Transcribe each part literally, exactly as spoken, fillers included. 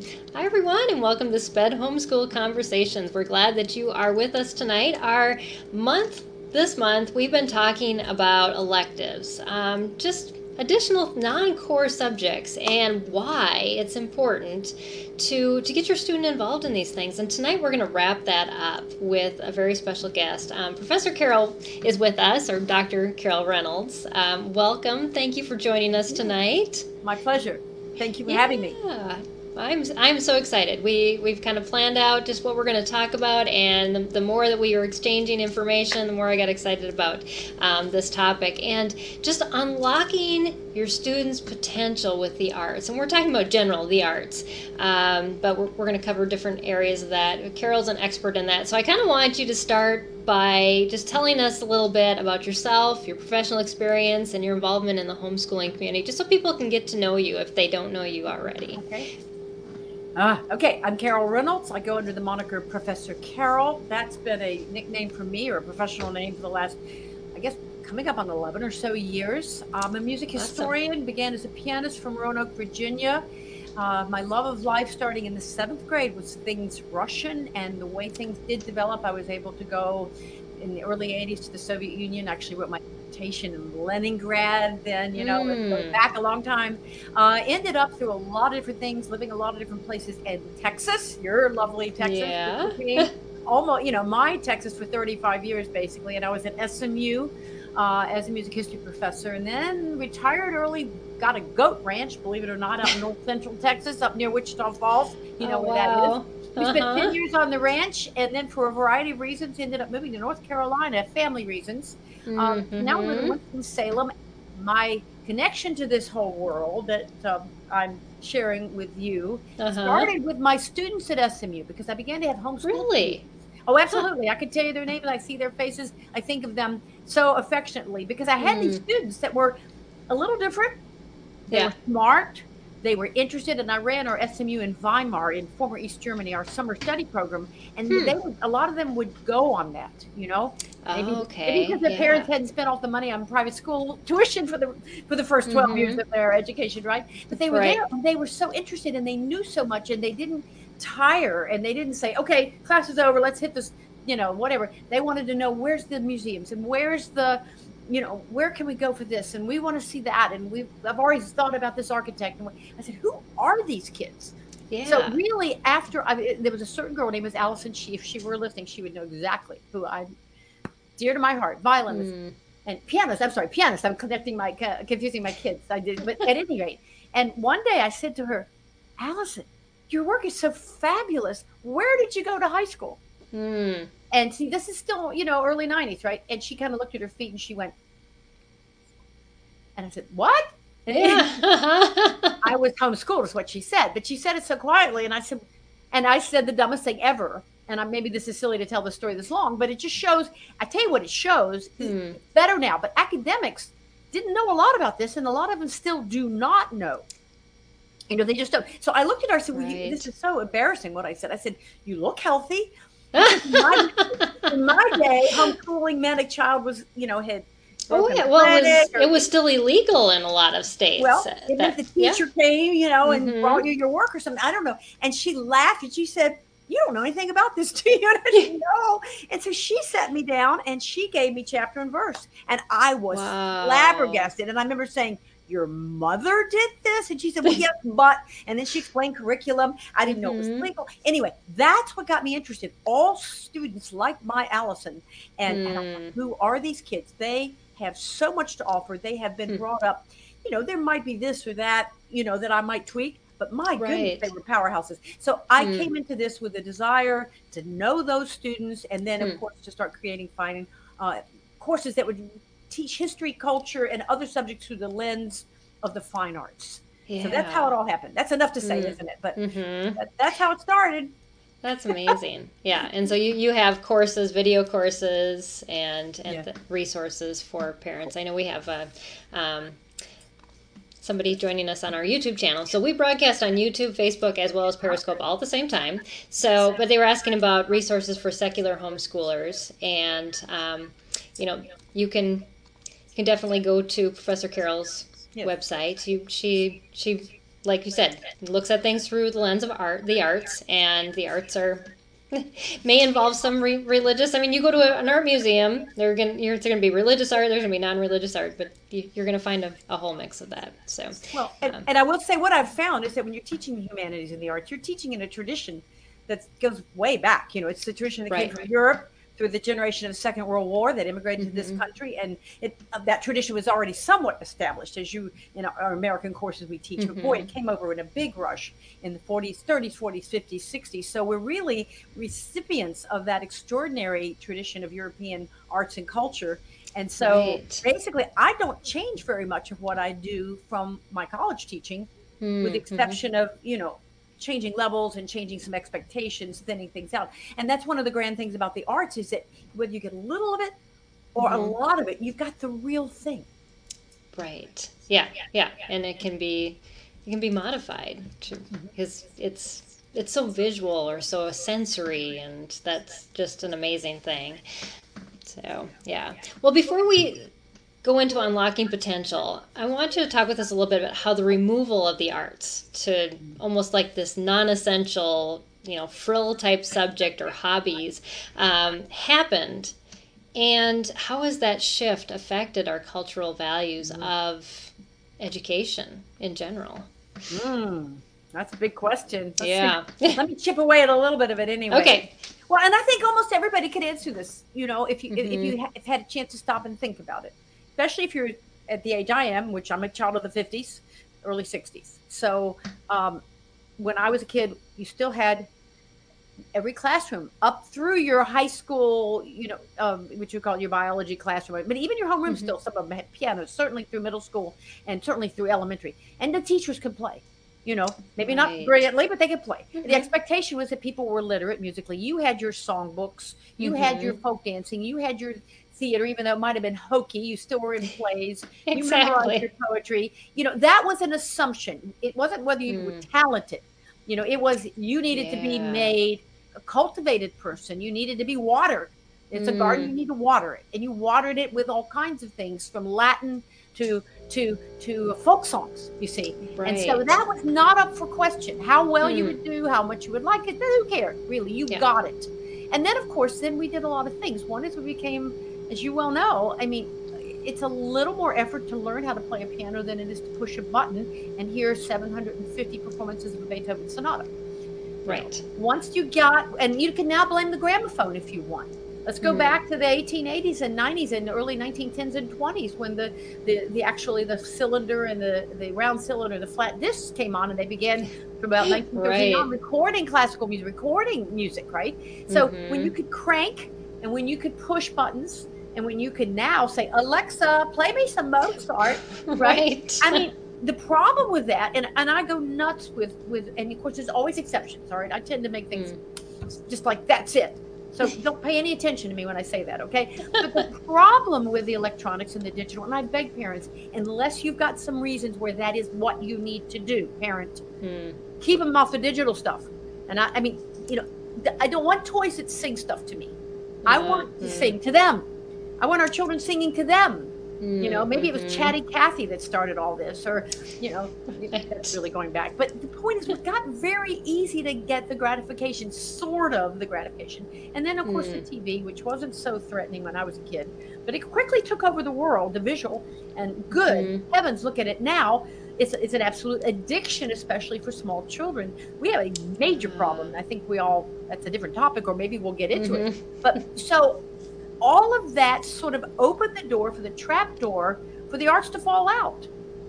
Hi, everyone, and welcome to SPED Homeschool Conversations. We're glad that you are with us tonight. Our month, this month, we've been talking about electives, um, just additional non-core subjects, and why it's important to to get your student involved in these things. And tonight, we're going to wrap that up with a very special guest. Um, Professor Carol is with us, or Doctor Carol Reynolds. Um, welcome. Thank you for joining us tonight. My pleasure. Thank you for having me. Yeah. I'm I'm so excited. We we've kind of planned out just what we're going to talk about, and the, the more that we are exchanging information, the more I got excited about um, this topic and just unlocking your students' potential with the arts. And we're talking about general the arts, um, but we're, we're going to cover different areas of that. Carol's an expert in that, so I kind of want you to start by just telling us a little bit about yourself, your professional experience, and your involvement in the homeschooling community, just so people can get to know you if they don't know you already. Okay. Uh, okay, I'm Carol Reynolds. I go under the moniker Professor Carol. That's been a nickname for me, or a professional name, for the last, I guess, coming up on eleven or so years. I'm a music historian, awesome. Began as a pianist from Roanoke, Virginia. Uh, my love of life starting in the seventh grade was things Russian, and the way things did develop, I was able to go in the early eighties to the Soviet Union. Actually wrote my dissertation in Leningrad then, you know, mm. going back a long time. Uh, ended up through a lot of different things, living a lot of different places in Texas, your lovely Texas. Yeah. Almost, you know, my Texas for thirty-five years, basically. And I was at S M U uh, as a music history professor, and then retired early, got a goat ranch, believe it or not, out in north central Texas, up near Wichita Falls. You know oh, where wow. that is. We spent uh-huh. ten years on the ranch, and then for a variety of reasons ended up moving to North Carolina, family reasons. Mm-hmm. Um, now we live in Winston-Salem. My connection to this whole world that uh, I'm sharing with you uh-huh. started with my students at S M U, because I began to have homeschool. Really? Students. Oh, absolutely. Huh. I could tell you their names. I see their faces. I think of them so affectionately, because I had mm. these students that were a little different. They yeah. were smart. They were interested, and I ran our S M U in Weimar in former East Germany, our summer study program, and hmm. they would, a lot of them would go on that, you know. Maybe, oh, okay. maybe because their yeah. parents hadn't spent all the money on private school tuition for the for the first twelve mm-hmm. years of their education, right? But they were right. there, and they were so interested, and they knew so much, and they didn't tire, and they didn't say, "Okay, class is over, let's hit this," you know, whatever. They wanted to know, where's the museums and where's the, you know, where can we go for this? And we want to see that. And we've, I've always thought about this architect. And I said, who are these kids? Yeah. So really, after I, there was a certain girl named Allison. She, if she were listening, she would know exactly who I'm, dear to my heart, violinist mm. and pianist. I'm sorry, pianist. I'm connecting my, uh, confusing my kids. I did, but at any rate. And one day I said to her, Allison, your work is so fabulous. Where did you go to high school? Mm. And see, this is still, you know, early nineties, right? And she kind of looked at her feet and she went, and I said, what? Yeah. I was homeschooled is what she said, but she said it so quietly. And I said, and I said the dumbest thing ever. And I, maybe this is silly to tell the story this long, but it just shows, I tell you what it shows, hmm. it's better now. But academics didn't know a lot about this, and a lot of them still do not know. You know, they just don't. So I looked at her and said, well, right. you, this is so embarrassing what I said. I said, you look healthy. in, my, in my day, homeschooling meant a child was, you know, had Oh yeah, well it was, or, it was still illegal in a lot of states. Well, it meant the teacher yeah. came, you know, and mm-hmm. brought you your work or something. I don't know. And she laughed and she said, you don't know anything about this, do you? And I said, no. And so she sat me down and she gave me chapter and verse. And I was wow. flabbergasted. And I remember saying, your mother did this? And she said, well, yes, but, and then she explained curriculum. I didn't mm-hmm. know it was legal. Anyway, that's what got me interested. All students like my Allison, and, mm. and I'm like, who are these kids? They have so much to offer. They have been mm. brought up, you know, there might be this or that, you know, that I might tweak, but my right. goodness, they were powerhouses. So I mm. came into this with a desire to know those students, and then, mm. of course, to start creating, finding uh, courses that would teach history, culture, and other subjects through the lens of the fine arts. Yeah. So that's how it all happened. That's enough to say, mm. isn't it? But mm-hmm. that, that's how it started. That's amazing. Yeah. And so you, you have courses, video courses, and, and yeah. the resources for parents. I know we have uh, um, somebody joining us on our YouTube channel. So we broadcast on YouTube, Facebook, as well as Periscope all at the same time. So, but they were asking about resources for secular homeschoolers. And, um, you know, you can... You can definitely go to Professor Carol's yes. website. You, she she like you said, looks at things through the lens of art, the arts, and the arts are may involve some re- religious. I mean, you go to a, an art museum, they're gonna you're, it's going to be religious art. There's going to be non-religious art, but you, you're going to find a, a whole mix of that. So, well, and, um, and I will say what I've found is that when you're teaching the humanities and the arts, you're teaching in a tradition that goes way back. You know, it's the tradition that right. came from Europe through the generation of the Second World War that immigrated mm-hmm. to this country, and it uh, that tradition was already somewhat established, as you in our, our American courses we teach. Mm-hmm. But boy, it came over in a big rush in the forties, thirties, forties, fifties, sixties. So we're really recipients of that extraordinary tradition of European arts and culture. And so right. basically, I don't change very much of what I do from my college teaching, mm-hmm. with the exception of, you know, changing levels and changing some expectations, thinning things out. And that's one of the grand things about the arts is that whether you get a little of it or mm-hmm. a lot of it, you've got the real thing. Right. Yeah. Yeah. And it can be, it can be modified to, mm-hmm. because it's, it's so visual or so sensory, and that's just an amazing thing. So, yeah. Well, before we go into unlocking potential, I want you to talk with us a little bit about how the removal of the arts to almost like this non-essential, you know, frill type subject or hobbies um, happened, and how has that shift affected our cultural values of education in general? Mm, that's a big question. Let's yeah. see. Let me chip away at a little bit of it anyway. Okay. Well, and I think almost everybody could answer this, you know, if you mm-hmm. if you ha- if had a chance to stop and think about it. Especially if you're at the age I am, which I'm a child of the fifties, early sixties. So um, when I was a kid, you still had every classroom up through your high school, you know, um, what you call your biology classroom. But even your homeroom mm-hmm. still, some of them had pianos, certainly through middle school and certainly through elementary. And the teachers could play. You know, maybe right. not brilliantly, but they could play. Mm-hmm. The expectation was that people were literate musically. You had your songbooks, you mm-hmm. had your folk dancing, you had your theater, even though it might have been hokey, you still were in plays. Exactly. You memorized your poetry. You know, that was an assumption. It wasn't whether you mm. were talented. You know, it was you needed yeah. to be made a cultivated person. You needed to be watered. It's mm. a garden, you need to water it. And you watered it with all kinds of things, from Latin to to to folk songs, you see. Right. And so that was not up for question. How well mm. you would do, how much you would like it, who cared, really? You yeah. got it. And then, of course, then we did a lot of things. One is we became, as you well know, I mean, it's a little more effort to learn how to play a piano than it is to push a button and hear seven hundred fifty performances of a Beethoven sonata. Right. You know, once you got, and you can now blame the gramophone if you want. Let's go mm. back to the eighteen eighties and nineties and early nineteen tens and twenties when the, the, the actually the cylinder and the, the round cylinder, the flat discs came on, and they began from about nineteen thirty-nine right. recording classical music, recording music, right? So mm-hmm. when you could crank and when you could push buttons and when you could now say, Alexa, play me some Mozart, right? right. I mean, the problem with that, and, and I go nuts with, with, and of course there's always exceptions, all right? I tend to make things mm. just like, that's it. So don't pay any attention to me when I say that, okay? But the problem with the electronics and the digital, and I beg parents, unless you've got some reasons where that is what you need to do, parent, hmm. keep them off the digital stuff. And I, I mean, you know, I don't want toys that sing stuff to me. Mm-hmm. I want to sing to them. I want our children singing to them. You know, maybe it was Chatty Cathy that started all this, or, you know, that's really going back. But the point is, it got very easy to get the gratification, sort of the gratification. And then, of course, mm. the T V, which wasn't so threatening when I was a kid, but it quickly took over the world, the visual, and good mm. heavens, look at it now. It's, it's an absolute addiction, especially for small children. We have a major problem. I think we all, that's a different topic, or maybe we'll get into mm-hmm. it. But so all of that sort of opened the door for the trap door for the arts to fall out.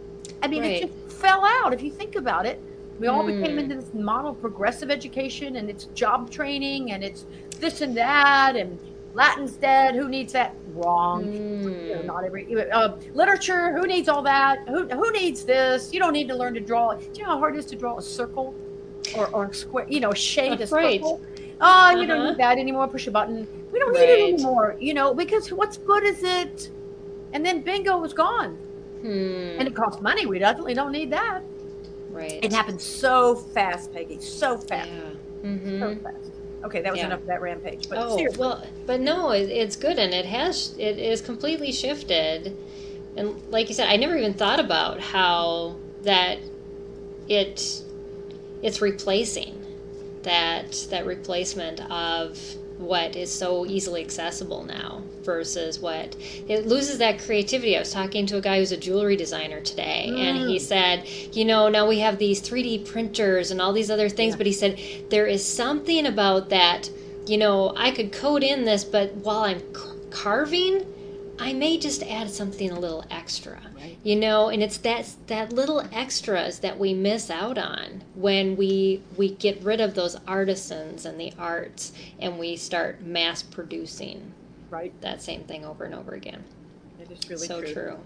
I mean, right. it just fell out. If you think about it, we all mm. became into this model of progressive education, and it's job training, and it's this and that, and Latin's dead. Who needs that? Wrong. Mm. You know, not every uh, literature. Who needs all that? Who who needs this? You don't need to learn to draw. Do you know how hard it is to draw a circle or, or a square? You know, a shade, That's a right. circle. Oh, uh, you uh-huh. don't need that anymore. Push a button. We don't need right. it anymore. You know, because what's good is it? And then bingo was gone. Hmm. And it costs money. We definitely don't need that. Right. It happened so fast, Peggy. So fast. Yeah. Mm-hmm. So fast. Okay, that was yeah. enough of that rampage. But oh, seriously. well, but no, it, it's good, and it has, it is completely shifted. And like you said, I never even thought about how that it it's replacing that that replacement of what is so easily accessible now versus what it loses that creativity. I was talking to a guy who's a jewelry designer today, mm. and he said, you know, now we have these three D printers and all these other things, yeah. but he said there is something about that, you know, I could code in this, but while I'm car- carving, I may just add something a little extra, right. you know, and it's that that little extras that we miss out on when we we get rid of those artisans and the arts and we start mass producing right. that same thing over and over again. It is really so true. true.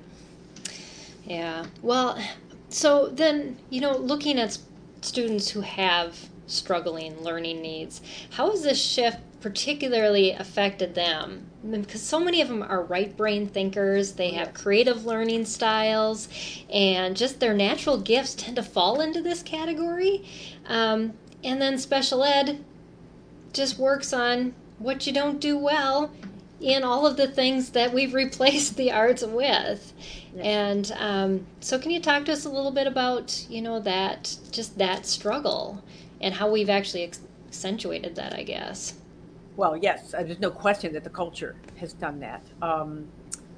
Yeah. Well, so then, you know, looking at students who have struggling learning needs, how has this shift particularly affected them? Because so many of them are right brain thinkers, they have creative learning styles, and just their natural gifts tend to fall into this category. Um, and then special ed just works on what you don't do well in all of the things that we've replaced the arts with. Yes. And um, so can you talk to us a little bit about, you know, that, just that struggle and how we've actually ex- accentuated that, I guess? Well, yes, uh, there's no question that the culture has done that. Um,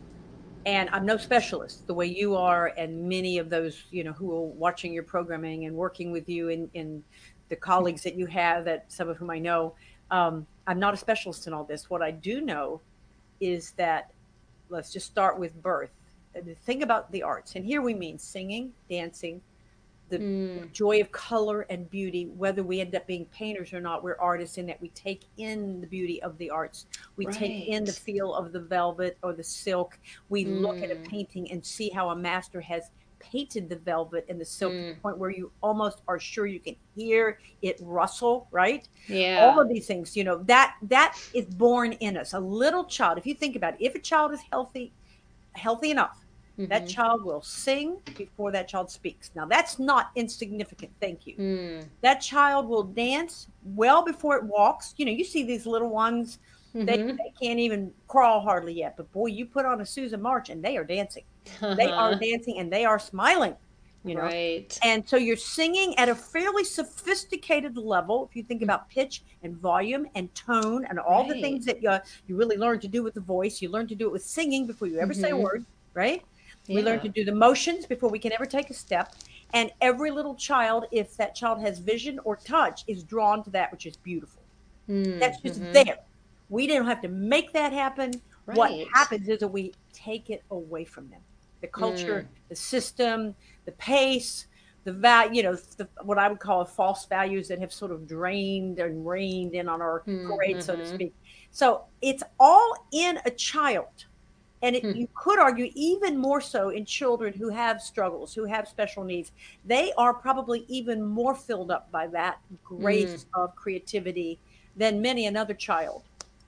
and I'm no specialist the way you are, and many of those, you know, who are watching your programming and working with you, and, and the colleagues that you have, that some of whom I know. Um, I'm not a specialist in all this. What I do know is that, let's just start with birth. The thing about the arts, and here we mean singing, dancing, the mm. joy of color and beauty, whether we end up being painters or not, we're artists in that we take in the beauty of the arts. We right. take in the feel of the velvet or the silk. We mm. look at a painting and see how a master has painted the velvet and the silk mm. to the point where you almost are sure you can hear it rustle, right? Yeah. All of these things, you know, that that is born in us. A little child, if you think about it, if a child is healthy, healthy enough, mm-hmm. that child will sing before that child speaks. Now, that's not insignificant. Thank you. Mm. That child will dance well before it walks. You know, you see these little ones, mm-hmm. they, they can't even crawl hardly yet. But boy, you put on a Susan March and they are dancing. Uh-huh. They are dancing and they are smiling. You know? Right. And so you're singing at a fairly sophisticated level. If you think about pitch and volume and tone and all right. the things that you, you really learn to do with the voice, you learn to do it with singing before you ever mm-hmm. say a word, right? Yeah. We learn to do the motions before we can ever take a step. And every little child, if that child has vision or touch, is drawn to that which is beautiful. Mm-hmm. That's just there. We don't have to make that happen. Right. What happens is that we take it away from them. The culture, mm. the system, the pace, the value, you know, the, what I would call false values that have sort of drained and rained in on our mm-hmm. parade, so to speak. So it's all in a child. And it, hmm. you could argue even more so in children who have struggles, who have special needs. They are probably even more filled up by that grace mm. of creativity than many another child.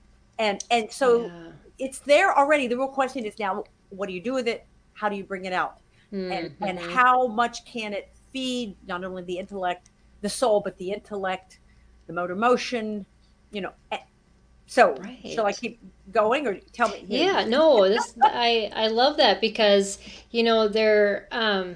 And and so yeah. it's there already. The real question is now, what do you do with it? How do you bring it out? Mm-hmm. And and how much can it feed not only the intellect, the soul, but the intellect, the motor motion, you know. So right. shall I keep going or tell me? Yeah, no, this I, I love that because, you know, there um,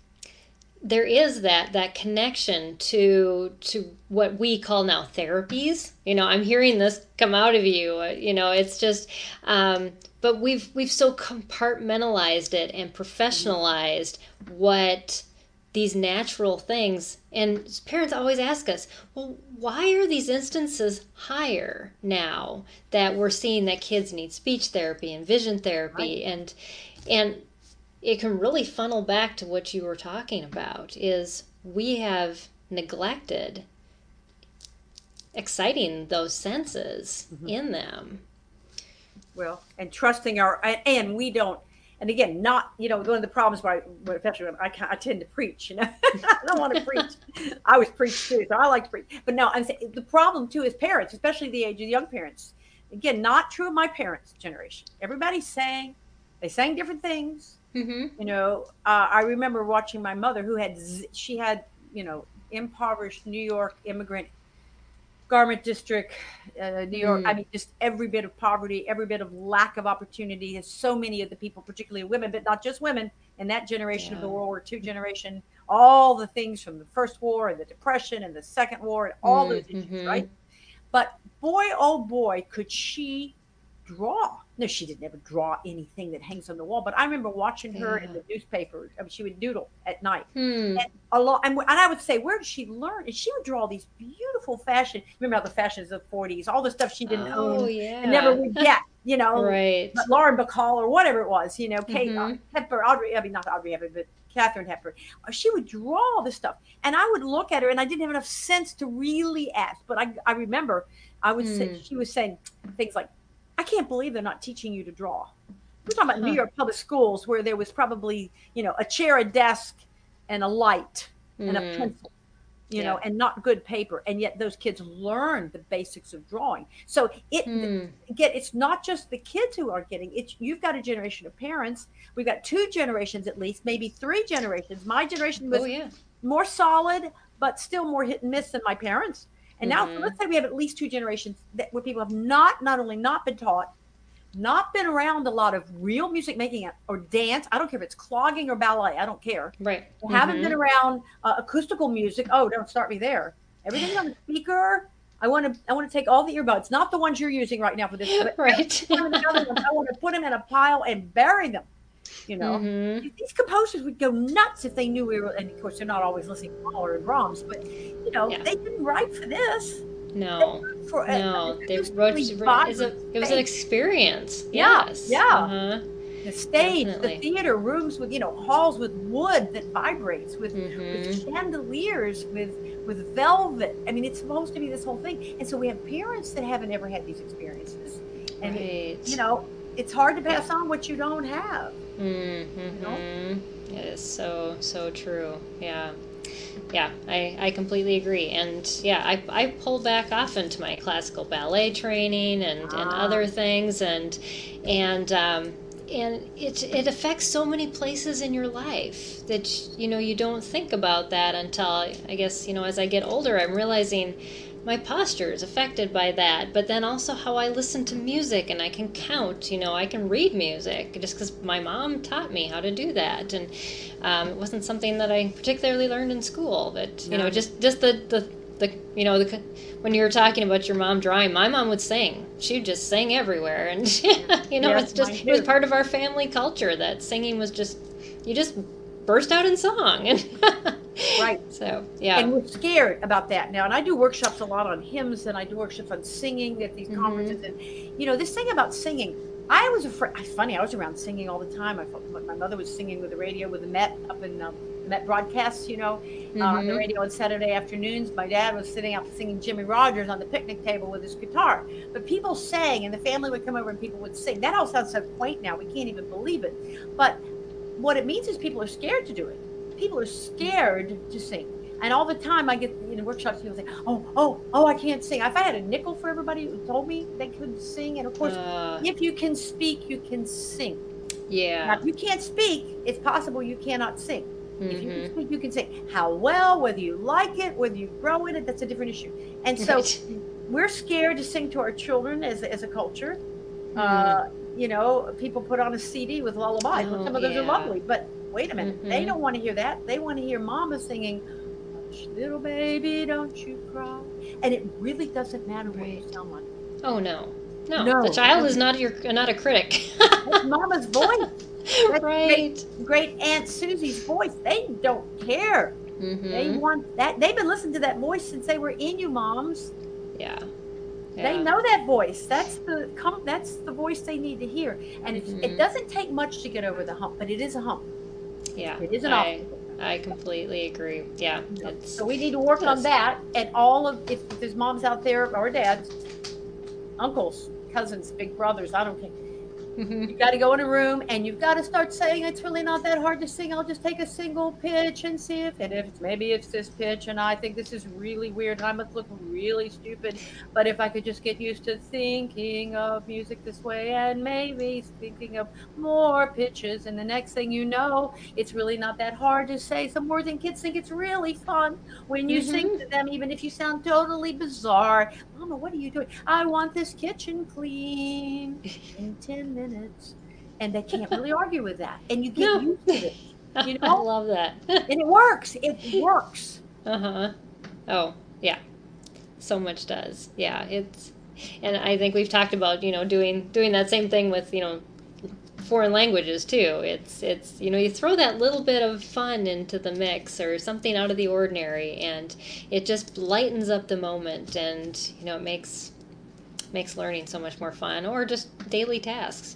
there is that that connection to to what we call now therapies. You know, I'm hearing this come out of you. You know, it's just um, but we've we've so compartmentalized it and professionalized mm-hmm. what these natural things, and parents always ask us, well, why are these instances higher now that we're seeing that kids need speech therapy and vision therapy? Right. and and it can really funnel back to what you were talking about, is we have neglected exciting those senses mm-hmm. in them. Well, and trusting our, and we don't, and again, not, you know, one of the problems by, especially when I, I tend to preach, you know, I don't want to preach. I was preached too, so I like to preach. But no, I'm saying the problem too is parents, especially the age of young parents. Again, not true of my parents' generation. Everybody sang, they sang different things. Mm-hmm. You know, uh, I remember watching my mother who had, she had, you know, impoverished New York immigrant garment district, uh, New York. I Mm. mean, just every bit of poverty, every bit of lack of opportunity. There's so many of the people, particularly women, but not just women, in that generation of the Yeah. World War Two generation, all the things from the First War and the Depression and the Second War and all those issues, Mm-hmm. right? But boy, oh boy, could she draw. No, she didn't ever draw anything that hangs on the wall. But I remember watching her in Yeah. the newspaper. I mean, she would doodle at night. Hmm. And a lot, and, and I would say, where did she learn? And she would draw these beautiful fashion. Remember how the fashions of the forties, all the stuff she didn't Oh, own and never yeah. would get, you know, Right. but Lauren Bacall or whatever it was, you know, Kate uh, Mm-hmm. Hepburn, Audrey, I mean, not Audrey Hepburn, but Catherine Hepburn. Uh, She would draw all this stuff. And I would look at her and I didn't have enough sense to really ask. But I, I remember I would say, Hmm. she was saying things like, I can't believe they're not teaching you to draw. We're talking about New Huh. York public schools where there was probably, you know, a chair, a desk, and a light and a Hmm. pencil, you know, Yeah. and not good paper. And yet those kids learn the basics of drawing. So it Hmm. get it's not just the kids who are getting it. You've got a generation of parents. We've got two generations at least, maybe three generations. My generation Oh, was yeah. more solid, but still more hit and miss than my parents. And now, so Mm-hmm. let's say we have at least two generations that where people have not not only not been taught, not been around a lot of real music making or dance. I don't care if it's clogging or ballet. I don't care. Right. They haven't been Mm-hmm. around uh, acoustical music. Oh, don't start me there. Everything's on the speaker. I want to. I want to take all the earbuds, not the ones you're using right now for this, but every Right. one of the other ones. I want to put them in a pile and bury them. You know, Mm-hmm. these composers would go nuts if they knew we were. And of course, they're not always listening to Mahler and Brahms, but you know, Yeah. they didn't write for this. They No. wrote for a, No. an They wrote. acoustically It's a. vibrant It was an space. experience. Yeah, Yes. yeah. Uh-huh. The stage, the Definitely. theater, rooms with, you know, halls with wood that vibrates, with with Mm-hmm. chandeliers, with with velvet. I mean, it's supposed to be this whole thing. And so we have parents that haven't ever had these experiences. And it, you Right. know, it's hard to Yeah. pass on what you don't have, you know? Mm-hmm. It is so so true. Yeah. Yeah, I, I completely agree. And yeah, I, I pull back often to my classical ballet training and, and Ah, other things and and um, and it it affects so many places in your life that you know you don't think about that until I guess you know as I get older I'm realizing my posture is affected by that, but then also how I listen to music and I can count, you know, I can read music just because my mom taught me how to do that. And um, it wasn't something that I particularly learned in school, but, you know, no. just, just the, the, the, you know, the, when you were talking about your mom drawing, my mom would sing. She would just sing everywhere. And, you know, it's Yes, just, mine it was too. part of our family culture that singing was just, you just burst out in song. Right. So, And yeah. we're scared about that now. And I do workshops a lot on hymns, and I do workshops on singing at these Mm-hmm. conferences. And you know, this thing about singing, I was afraid. It's funny, I was around singing all the time. I felt like my mother was singing with the radio with the Met up in um, Met broadcasts, you know, uh, on the Mm-hmm. radio on Saturday afternoons. My dad was sitting out singing Jimmy Rogers on the picnic table with his guitar. But people sang, and the family would come over and people would sing. That all sounds so quaint now. We can't even believe it. But what it means is people are scared to do it. People are scared to sing. And all the time I get in workshops, people say, oh, oh, oh, I can't sing. If I had a nickel for everybody who told me they couldn't sing, and of course, Uh, if you can speak, you can sing. Now, yeah. if you can't speak, it's possible you cannot sing. If you can Mm-hmm. speak, you can sing. How well, whether you like it, whether you grow in it, that's a different issue. And so Right. we're scared to sing to our children as, as a culture. Mm. Uh, you know, people put on a C D with lullabies. Well, Oh, some of those are yeah. lovely, but wait a minute. They Mhm. don't want to hear that. They want to hear mama singing, "Hush, little baby, don't you cry." And it really doesn't matter what you Right. sound like. Oh no, no. No, The it child is doesn't. not your not a critic. That's mama's voice. That's great, Right. great Aunt Susie's voice. They don't care. They Mhm. want that. They've been listening to that voice since they were in you, moms. Yeah. They Yeah. know that voice. That's the come. That's the voice they need to hear. And it's, it Mhm. doesn't take much to get over the hump, but it is a hump. Yeah. It is an I obstacle. I completely agree. Yeah. It's So we need to work on does. that. And all of if, if there's moms out there or dads, uncles, cousins, big brothers, I don't care. You got to go in a room and you've got to start saying it's really not that hard to sing. I'll just take a single pitch and see if, and if it's, maybe it's this pitch and I think this is really weird and I must look really stupid. But if I could just get used to thinking of music this way and maybe thinking of more pitches, and the next thing you know, it's really not that hard to say some words, and kids think it's really fun when you sing Mm-hmm. to them, even if you sound totally bizarre. Mama, what are you doing? I want this kitchen clean in ten minutes. And they can't really argue with that. And you get No. used to it, you I know? love that. And it works. It works. Uh-huh. Oh, yeah. So much does. Yeah, it's and I think we've talked about, you know, doing doing that same thing with, you know, foreign languages too. It's it's you know, you throw that little bit of fun into the mix or something out of the ordinary and it just lightens up the moment and, you know, it makes makes learning so much more fun or just daily tasks.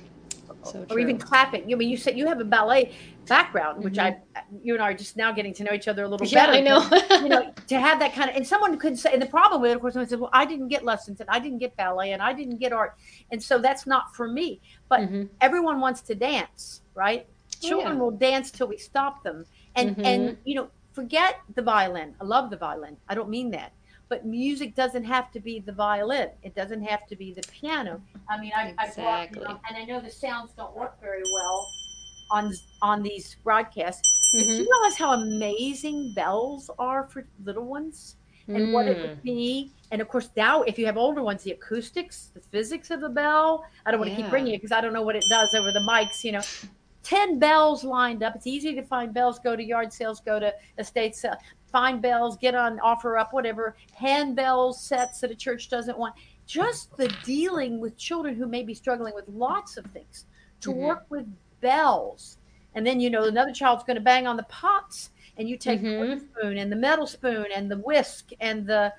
So Or even true. clapping. I mean, you said you have a ballet background, which Mm-hmm. I, you and I are just now getting to know each other a little Yeah, better. I know. But, you know, to have that kind of, and someone could say, and the problem with it, of course, someone says, well, I didn't get lessons and I didn't get ballet and I didn't get art. And so that's not for me. But Mm-hmm. everyone wants to dance, right? Oh yeah. Children will dance till we stop them. And, Mm-hmm. and, you know, forget the violin. I love the violin. I don't mean that. But music doesn't have to be the violin. It doesn't have to be the piano. I mean, I, I brought, you Exactly. know, and I know the sounds don't work very well on on these broadcasts. But do Mm-hmm. you realize how amazing bells are for little ones and what it would Mm. be? And of course, now if you have older ones, the acoustics, the physics of a bell. I don't want to keep Yeah. bringing it because I don't know what it does over the mics. You know, ten bells lined up. It's easy to find bells. Go to yard sales. Go to estate sale. Find bells. Get on offer up. Whatever. Hand bells sets that a church doesn't want. Just the dealing with children who may be struggling with lots of things to Mm-hmm. work with bells. And then, you know, another child's going to bang on the pots, and you take the Mm-hmm. wooden spoon and the metal spoon and the whisk and the,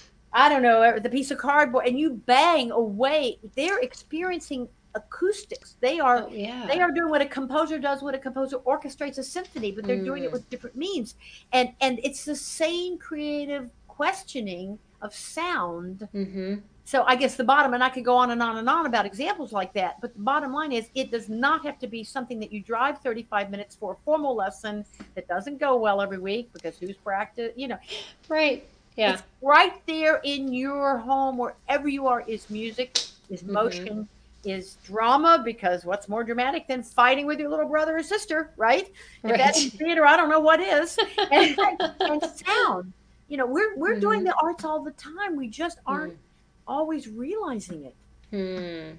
I don't know, the piece of cardboard, and you bang away. They're experiencing acoustics. They are Oh they yeah. are doing what a composer does when a composer orchestrates a symphony, but they're doing it Mm. with different means. And and it's the same creative questioning of sound. Mm-hmm. So I guess the bottom, and I could go on and on and on about examples like that, but the bottom line is it does not have to be something that you drive thirty-five minutes for a formal lesson that doesn't go well every week because who's practice, you know, Right. Yeah. it's right there in your home, wherever you are, is music, is Mm-hmm. motion, is drama, because what's more dramatic than fighting with your little brother or sister, right? If that Right. is theater, I don't know what is. And, and sound. You know, we're we're doing Mm-hmm. the arts all the time. We just aren't Mm. always realizing it. Hmm.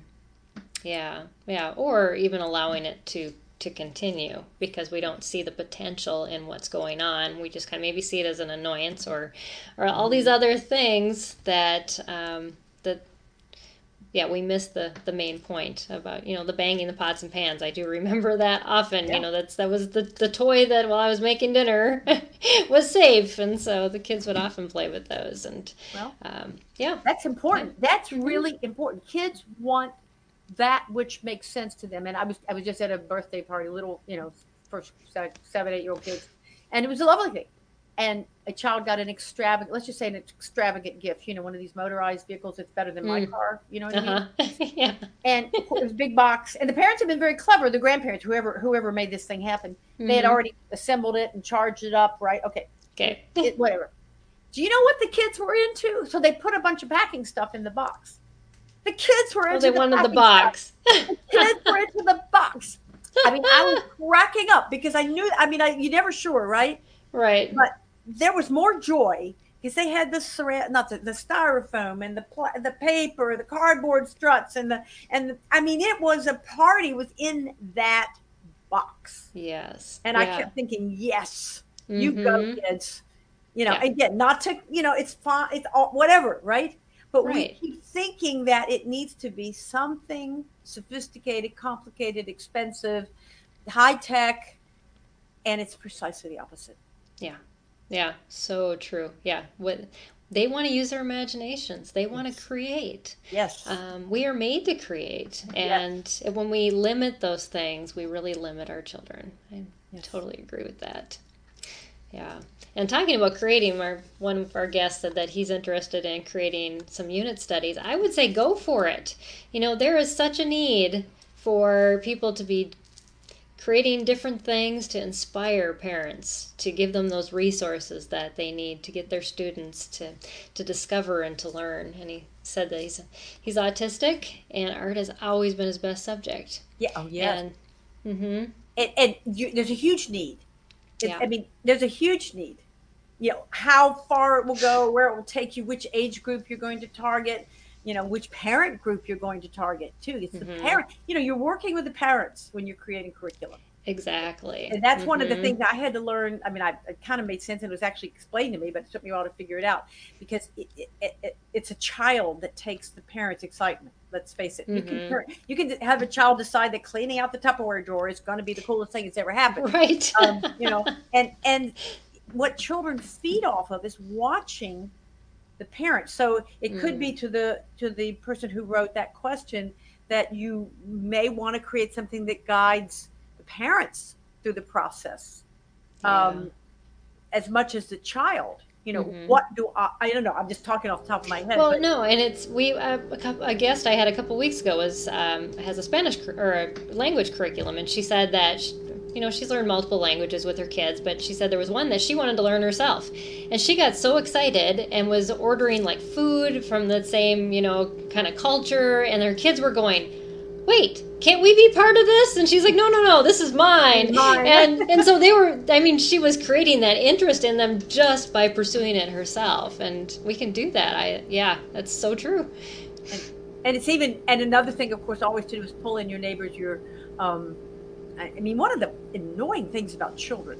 Yeah. Yeah. Or even allowing it to to continue because we don't see the potential in what's going on. We just kind of maybe see it as an annoyance or or all these other things that um, that yeah, we missed the the main point about, you know, the banging the pots and pans. I do remember that often. You Yeah. know, that's that was the the toy that while I was making dinner was safe, and so the kids would often play with those. And Well, um, yeah, that's yeah, important. That's hmm really important. Kids want that which makes sense to them. And I was I was just at a birthday party, little, you know, first se- seven, eight year old kids, and it was a lovely thing. And a child got an extravagant, let's just say an extravagant gift, you know, one of these motorized vehicles that's better than my mm, car, you know what I uh mean? huh, yeah, And of course, it was a big box. And the parents have been very clever. The grandparents, whoever whoever made this thing happen, they had hmm already assembled it and charged it up, right? Okay, okay. it, whatever. Do you know what the kids were into? So they put a bunch of packing stuff in the box. The kids were Oh, into they the wanted the packing stuff. box. The kids were into the box. I mean, I was cracking up because I knew. I mean, I, you're never sure, right? Right. But there was more joy because they had the ceramic, not the, the styrofoam and the pla- the paper, the cardboard struts, and the and the, I mean, it was a party within that box. Yes. And I Yeah. kept thinking, yes, you go, hmm kids. You know, Yeah. again, not to, you know, it's fine, it's all, whatever, right? But we Right. keep thinking that it needs to be something sophisticated, complicated, expensive, high tech, and it's precisely the opposite. Yeah. Yeah. So true. Yeah. What they want to use their imaginations. They want to Yes. create. Yes. Um, we are made to create, Yes. and when we limit those things, we really limit our children. I Yes. totally agree with that. Yeah. And talking about creating, our one of our guests said that he's interested in creating some unit studies. I would say go for it. You know, there is such a need for people to be creating different things to inspire parents, to give them those resources that they need to get their students to, to discover and to learn. And he said that he's he's autistic, and art has always been his best subject. Yeah. Oh, yeah. And mm-hmm. And, and you, there's a huge need. It, Yeah. I mean, there's a huge need. You know, how far it will go, where it will take you, which age group you're going to target, you know, which parent group you're going to target too. It's the Mm-hmm. parent, you know, you're working with the parents when you're creating curriculum. Exactly. And that's mm-hmm. one of the things I had to learn. I mean, I, it kind of made sense and it was actually explained to me, but it took me a while to figure it out because it, it, it, it's a child that takes the parent's excitement. Let's face it. Mm-hmm. You can you can have a child decide that cleaning out the Tupperware drawer is going to be the coolest thing that's ever happened. Right. um, you know, and and what children feed off of is watching the parents. So it could mm. be to the to the person who wrote that question that you may want to create something that guides the parents through the process, yeah. um, as much as the child. You know, mm-hmm. what do I, I don't know. I'm just talking off the top of my head. Well, but. no, and it's, we, uh, a, couple, a guest I had a couple weeks ago was, um, has a Spanish cur- or a language curriculum. And she said that, she, you know, she's learned multiple languages with her kids, but she said there was one that she wanted to learn herself. And she got so excited and was ordering like food from the same, you know, kind of culture. And her kids were going, wait, can't we be part of this? And she's like, no, no, no, this is mine. mine. And and so they were, I mean, she was creating that interest in them just by pursuing it herself. And we can do that. I, yeah, that's so true. And, and it's even, and another thing, of course, always to do is pull in your neighbors, your, um, I mean, one of the annoying things about children,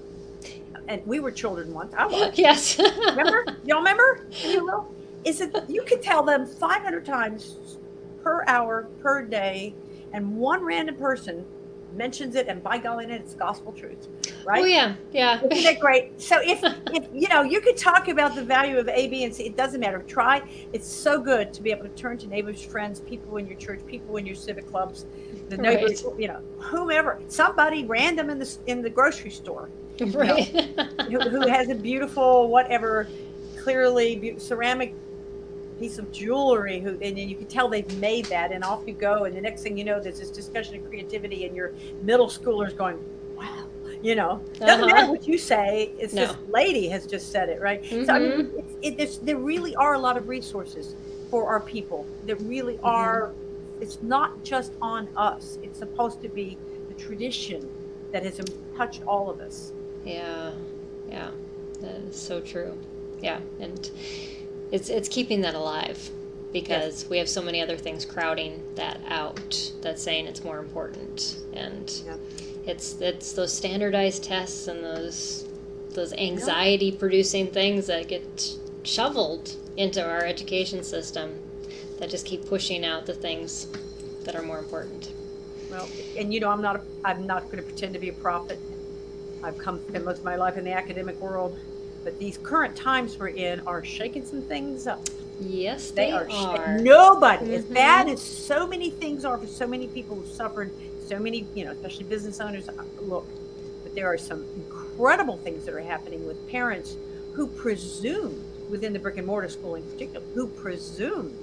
and we were children once, I was. Yes. Remember? Y'all remember? You know, is that you could tell them five hundred times per hour, per day, and one random person mentions it, and by golly, it's gospel truth, right? Oh yeah, yeah. Isn't that great? So if, if you know, you could talk about the value of A, B, and C. It doesn't matter. Try. It's so good to be able to turn to neighbors, friends, people in your church, people in your civic clubs, the neighbors, right. you know, whomever, somebody random in the in the grocery store, right? You know, who, who has a beautiful whatever, clearly be- ceramic. piece of jewelry, who and you can tell they've made that, and off you go, and the next thing you know, there's this discussion of creativity, and your middle schoolers going, "Wow," you know. Doesn't uh-huh. matter what you say; it's no. This lady has just said it, right? Mm-hmm. So I mean, it, it, there really are a lot of resources for our people. There really mm-hmm. are. It's not just on us. It's supposed to be the tradition that has touched all of us. Yeah, yeah, that is so true. Yeah, and. It's it's keeping that alive because yes. we have so many other things crowding that out. That's saying it's more important, and yeah. it's it's those standardized tests and those those anxiety producing things that get shoveled into our education system that just keep pushing out the things that are more important. Well, and you know, I'm not a, I'm not going to pretend to be a prophet. I've come spent most of my life in the academic world. But these current times we're in are shaking some things up. Yes, they, they are. are. Sh- Nobody, mm-hmm. as bad as so many things are for so many people who suffered, so many, you know, especially business owners. Look, but there are some incredible things that are happening with parents who presume, within the brick and mortar school in particular, who presume,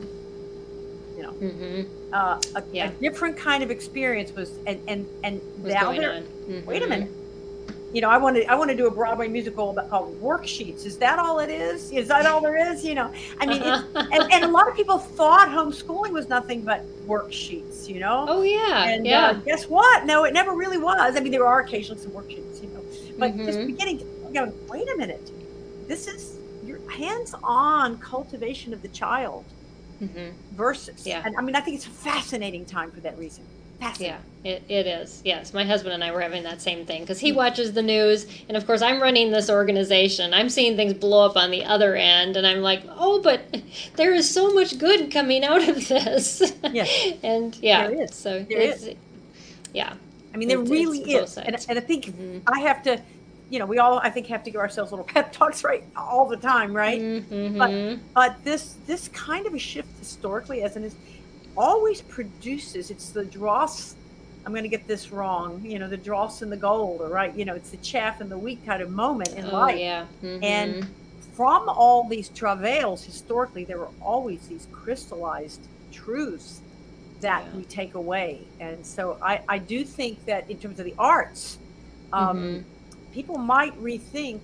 you know, mm-hmm. uh, a, yeah. a different kind of experience was, and and and What's now going they're. on? Mm-hmm. Wait a minute. You know, I want to. I want to do a Broadway musical about called Worksheets. Is that all it is? Is that all there is? You know, I mean, it's, and, and a lot of people thought homeschooling was nothing but worksheets. You know. Oh yeah. And yeah. Uh, guess what? No, it never really was. I mean, there are occasionally some worksheets, you know, but mm-hmm. just beginning to go. Wait a minute. This is your hands-on cultivation of the child mm-hmm. versus. Yeah. And I mean, I think it's a fascinating time for that reason. Yeah, it, it is. Yes, my husband and I were having that same thing because he watches the news, and of course I'm running this organization. I'm seeing things blow up on the other end, and I'm like, oh, but there is so much good coming out of this. Yes. And yeah, there is. So there it's, is. Yeah. I mean, there it's, really it's is, and, and I think mm-hmm. I have to. You know, we all I think have to give ourselves little pep talks, right, all the time, right? Mm-hmm. But but this this kind of a shift historically, as an is. always produces, it's the dross, I'm going to get this wrong, you know, the dross and the gold, or right, you know, it's the chaff and the wheat kind of moment in oh, life. Yeah. Mm-hmm. And from all these travails, historically, there were always these crystallized truths that Yeah. we take away. And so I, I do think that in terms of the arts, Mm-hmm. um, people might rethink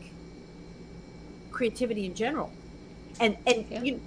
creativity in general. And and Yeah. you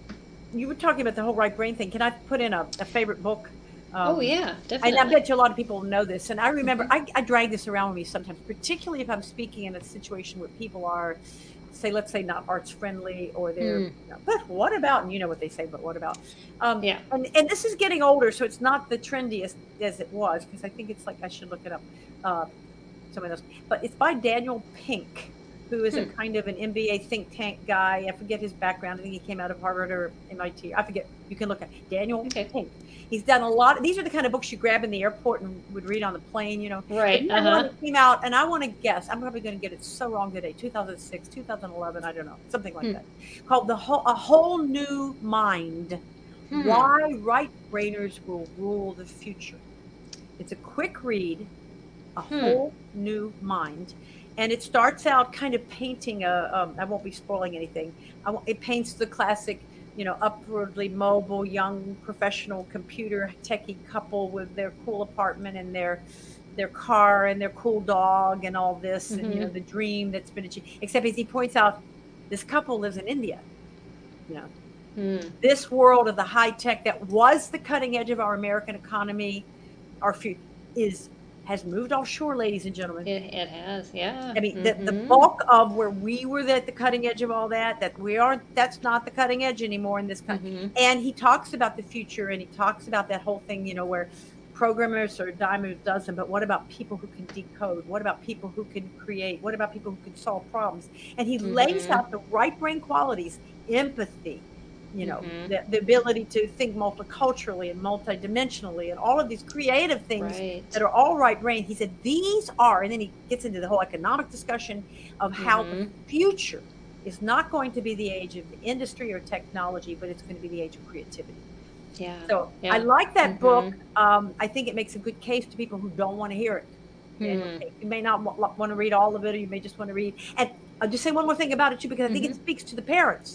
you were talking about the whole right brain thing. Can I put in a, a favorite book? Oh Um, yeah, and I definitely. bet you a lot of people know this. And I remember Mm-hmm. I, I drag this around with me sometimes, particularly if I'm speaking in a situation where people are, say, let's say, not arts friendly, or they're, Hmm. you know, but what about? And you know what they say, but what about? Um, Yeah. and and this is getting older, so it's not the trendiest as it was, because I think it's like I should look it up. Uh, some of those, but it's by Daniel Pink, who is a Hmm. kind of an M B A think tank guy. I forget his background. I think he came out of Harvard or M I T. I forget. You can look at Daniel Okay. Pink. He's done a lot. Of, these are the kind of books you grab in the airport and would read on the plane, you know. But Right. he had one Uh-huh. that came out, and I want to guess. I'm probably going to get it so wrong today. two thousand six, two thousand eleven. I don't know, something like Hmm. that. Called the whole a whole new mind. Hmm. Why right brainers will rule the future. It's a quick read, a Hmm. whole new mind. And it starts out kind of painting a, um, I won't be spoiling anything. I won't, it paints the classic, you know, upwardly mobile, young, professional computer techie couple with their cool apartment and their their car and their cool dog and all this, and you Mm-hmm. know, the dream that's been achieved. Except as he points out, this couple lives in India. You know, Hmm. this world of the high tech that was the cutting edge of our American economy, our future is has moved offshore, ladies and gentlemen. It, it has. Yeah. I mean, the, the Mm-hmm. bulk of where we were at the cutting edge of all that, that we aren't, that's not the cutting edge anymore in this country. Mm-hmm. And he talks about the future, and he talks about that whole thing, you know, where programmers or diamond dozen, but what about people who can decode? What about people who can create? What about people who can solve problems? And he lays Mm-hmm. out the right brain qualities, empathy, you know, Mm-hmm. the, the ability to think multiculturally and multidimensionally and all of these creative things Right. that are all right brain. He said, these are, and then he gets into the whole economic discussion of how the Mm-hmm. future is not going to be the age of industry or technology, but it's going to be the age of creativity. Yeah. So I Yeah. like that book. Mm-hmm. Um, I think it makes a good case to people who don't want to hear it. Daniel Hmm. Pink. You may not w- want to read all of it, or you may just want to read. And I'll just say one more thing about it too, because I think Mm-hmm. it speaks to the parents.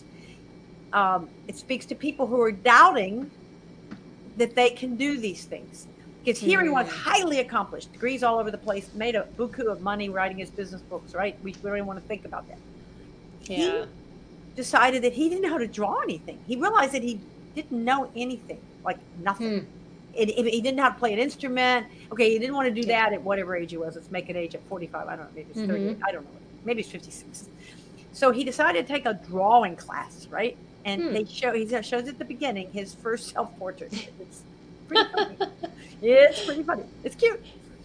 Um, it speaks to people who are doubting that they can do these things. Because here he was, Hmm. highly accomplished, degrees all over the place, made a buku of money writing his business books, right? We, we don't even want to think about that. He Yeah. decided that he didn't know how to draw anything. He realized that he didn't know anything, like nothing. Hmm. It, it, he didn't know how to play an instrument. Okay, he didn't want to do Yeah. that at whatever age he was. Let's make an age at forty-five. I don't know, maybe it's thirty-eight. Mm-hmm. I don't know. Maybe it's fifty-six. So he decided to take a drawing class, right? And Hmm. they show he shows at the beginning his first self portrait. It's pretty funny. It's pretty funny. It's cute.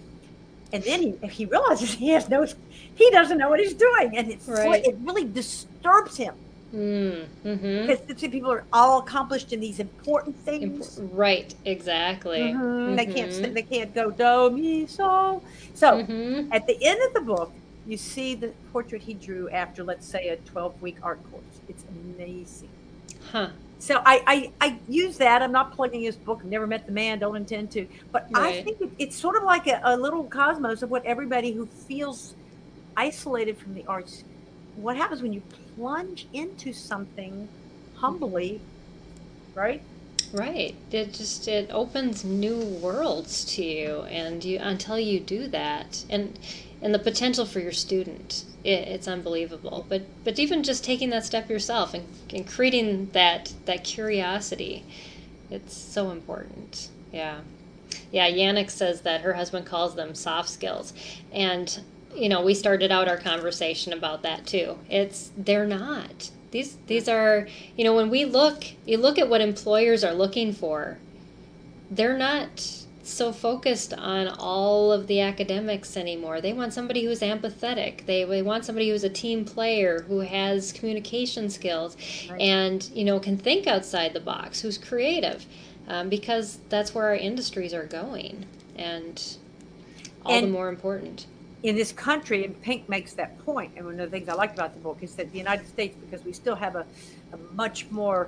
And then he he realizes he has no he doesn't know what he's doing, and it Right. it really disturbs him Mm. Mm-hmm. because the two people are all accomplished in these important Imp- things. right. Exactly. Mhm. They can't Mm-hmm. they can't go do mi so. So Mm-hmm. at the end of the book, you see the portrait he drew after, let's say, a twelve week art course. It's amazing. Huh. So I, I I use that. I'm not plugging his book. Never met the man. Don't intend to. But I Right. think it, it's sort of like a, a little cosmos of what everybody who feels isolated from the arts. What happens when you plunge into something humbly, right? Right. It just it opens new worlds to you, and you until you do that, and and the potential for your student, it, it's unbelievable. But but even just taking that step yourself and, and creating that that curiosity, it's so important. Yeah. Yeah, Yannick says that her husband calls them soft skills. And, you know, we started out our conversation about that too. It's, they're not. These, these are, you know, when we look, you look at what employers are looking for, they're not so focused on all of the academics anymore. They want somebody who's empathetic. They, they want somebody who's a team player, who has communication skills, Right. and, you know, can think outside the box, who's creative, um, because that's where our industries are going, and all the And more important. in this country, and Pink makes that point, and one of the things I liked about the book is that the United States, because we still have a, a much more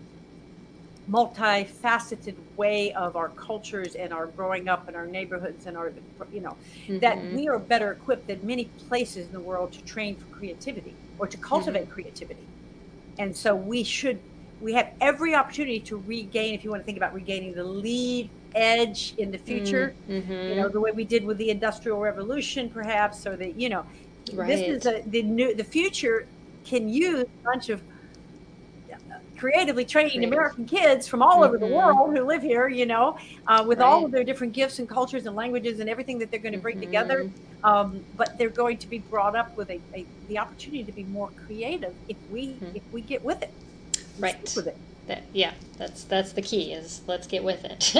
multifaceted way of our cultures and our growing up in our neighborhoods and our, you know, that Mm-hmm. we are better equipped than many places in the world to train for creativity or to Mm-hmm. cultivate creativity. And so we should we have every opportunity to regain, if you want to think about regaining the lead edge in the future, you know, Mm-hmm. the way we did with the Industrial Revolution, perhaps, or the, you know, this is Right. a, the new, the future can use a bunch of creatively trained Creative. American kids from all over the Mm-hmm. world who live here, you know, uh, with all Right. of their different gifts and cultures and languages and everything that they're going to bring together. Mm-hmm. Um, but they're going to be brought up with a, a the opportunity to be more creative if we Mm-hmm. if we get with it, we stick Right. with it. That, yeah, that's that's the key is let's get with it.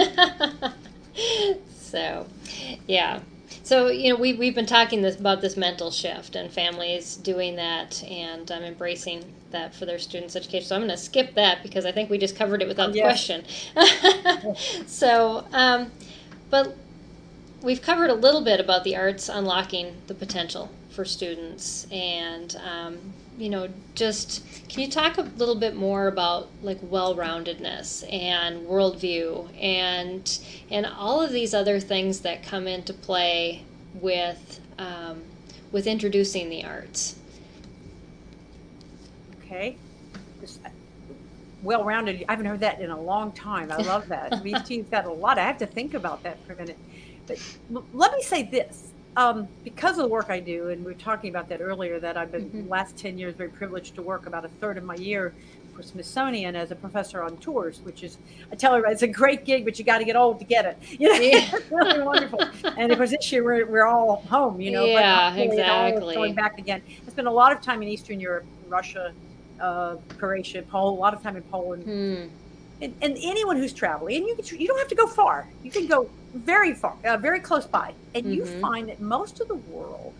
So, yeah. So, you know, we, we've been talking this, about this mental shift and families doing that and um, embracing that for their students' education. So I'm going to skip that because I think we just covered it Oh without the yes. question. So, um, but we've covered a little bit about the arts unlocking the potential for students and um, you know just can you talk a little bit more about like well-roundedness and worldview and and all of these other things that come into play with um, with introducing the arts. Okay. This, well-rounded. I haven't heard that in a long time. I love that. These teams got a lot. I have to think about that for a minute. But let me say this. Um, because of the work I do, and we were talking about that earlier, that I've been Mm-hmm. the last ten years very privileged to work about a third of my year for Smithsonian as a professor on tours, which is, I tell everybody, it's a great gig, but you got to get old to get it. You know, Yeah. it's really wonderful. And of course, this year we're, we're all home, you know, but Yeah, hopefully it all is going exactly. back again. I spent a lot of time in Eastern Europe, Russia, uh, Croatia, Poland, a lot of time in Poland, Hmm. and, and anyone who's traveling, and you can, you don't have to go far. You can go very far, uh, very close by, and you Mm-hmm. find that most of the world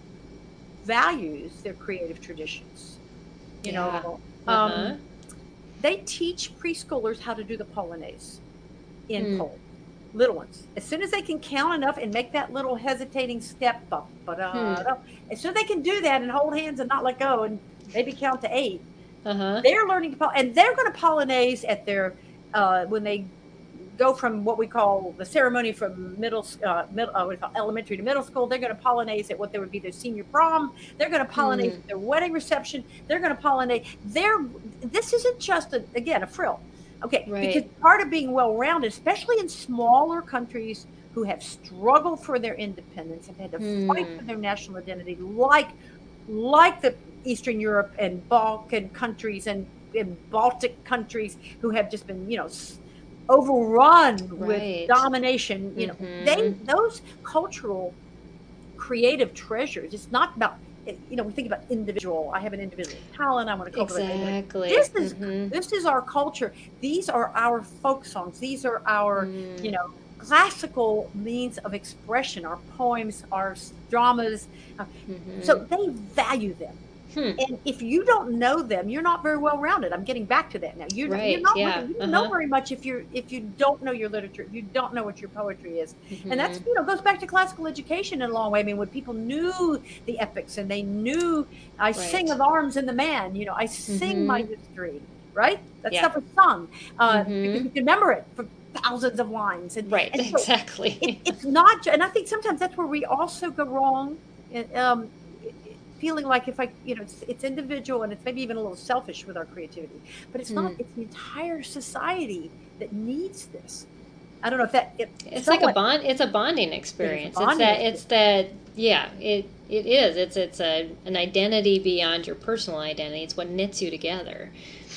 values their creative traditions. You Yeah. know, Uh-huh. um, they teach preschoolers how to do the Polonaise in Hmm. Poland, little ones. As soon as they can count enough and make that little hesitating step up, but Hmm. uh, as soon as they can do that and hold hands and not let go and maybe count to eight, Uh-huh. they're learning to pol- and they're going to Polonaise at their uh, when they go from what we call the ceremony from middle, uh, middle uh, what we call elementary to middle school. They're going to Polonaise at what they would be their senior prom. They're going to Polonaise Hmm. at their wedding reception. They're going to Polonaise. They're this isn't just a, again a frill, okay? Because Right. part of being well-rounded, especially in smaller countries who have struggled for their independence, have had to fight Hmm. for their national identity, like like the Eastern Europe and Balkan countries and, and Baltic countries who have just been, you know, overrun with Right. domination. You know, they Mm-hmm. those cultural creative treasures. It's not about, you know, we think about individual. I have an individual talent. I want to cultivate. This Exactly. is Mm-hmm. this is our culture. These are our folk songs. These are our, you Mm. know, classical means of expression. Our poems, our dramas. Uh, Mm-hmm. so they value them. Hmm. And if you don't know them, you're not very well rounded. I'm getting back to that now. You're not, you're Right. not Yeah. really, you don't know Uh-huh. very much if you're if you don't know your literature, if you don't know what your poetry is. And that's, Mm-hmm. you know, goes back to classical education in a long way. I mean, when people knew the epics and they knew, I sing Right. of arms and the man, you know, I sing my Mm-hmm. history, right? That Yeah. stuff was sung uh, because Mm-hmm. you can remember it for thousands of lines. And Right. and so it, Exactly. it's not, and I think sometimes that's where we also go wrong. And, um, feeling like if I, you know, it's, it's individual and it's maybe even a little selfish with our creativity, but it's not, Hmm. it's the entire society that needs this. I don't know if that, it It's like a somewhat, bond. It's a bonding it is a experience. It's bonding that. It's experience. that. Yeah. It. It is. It's. It's a an identity beyond your personal identity. It's what knits you together.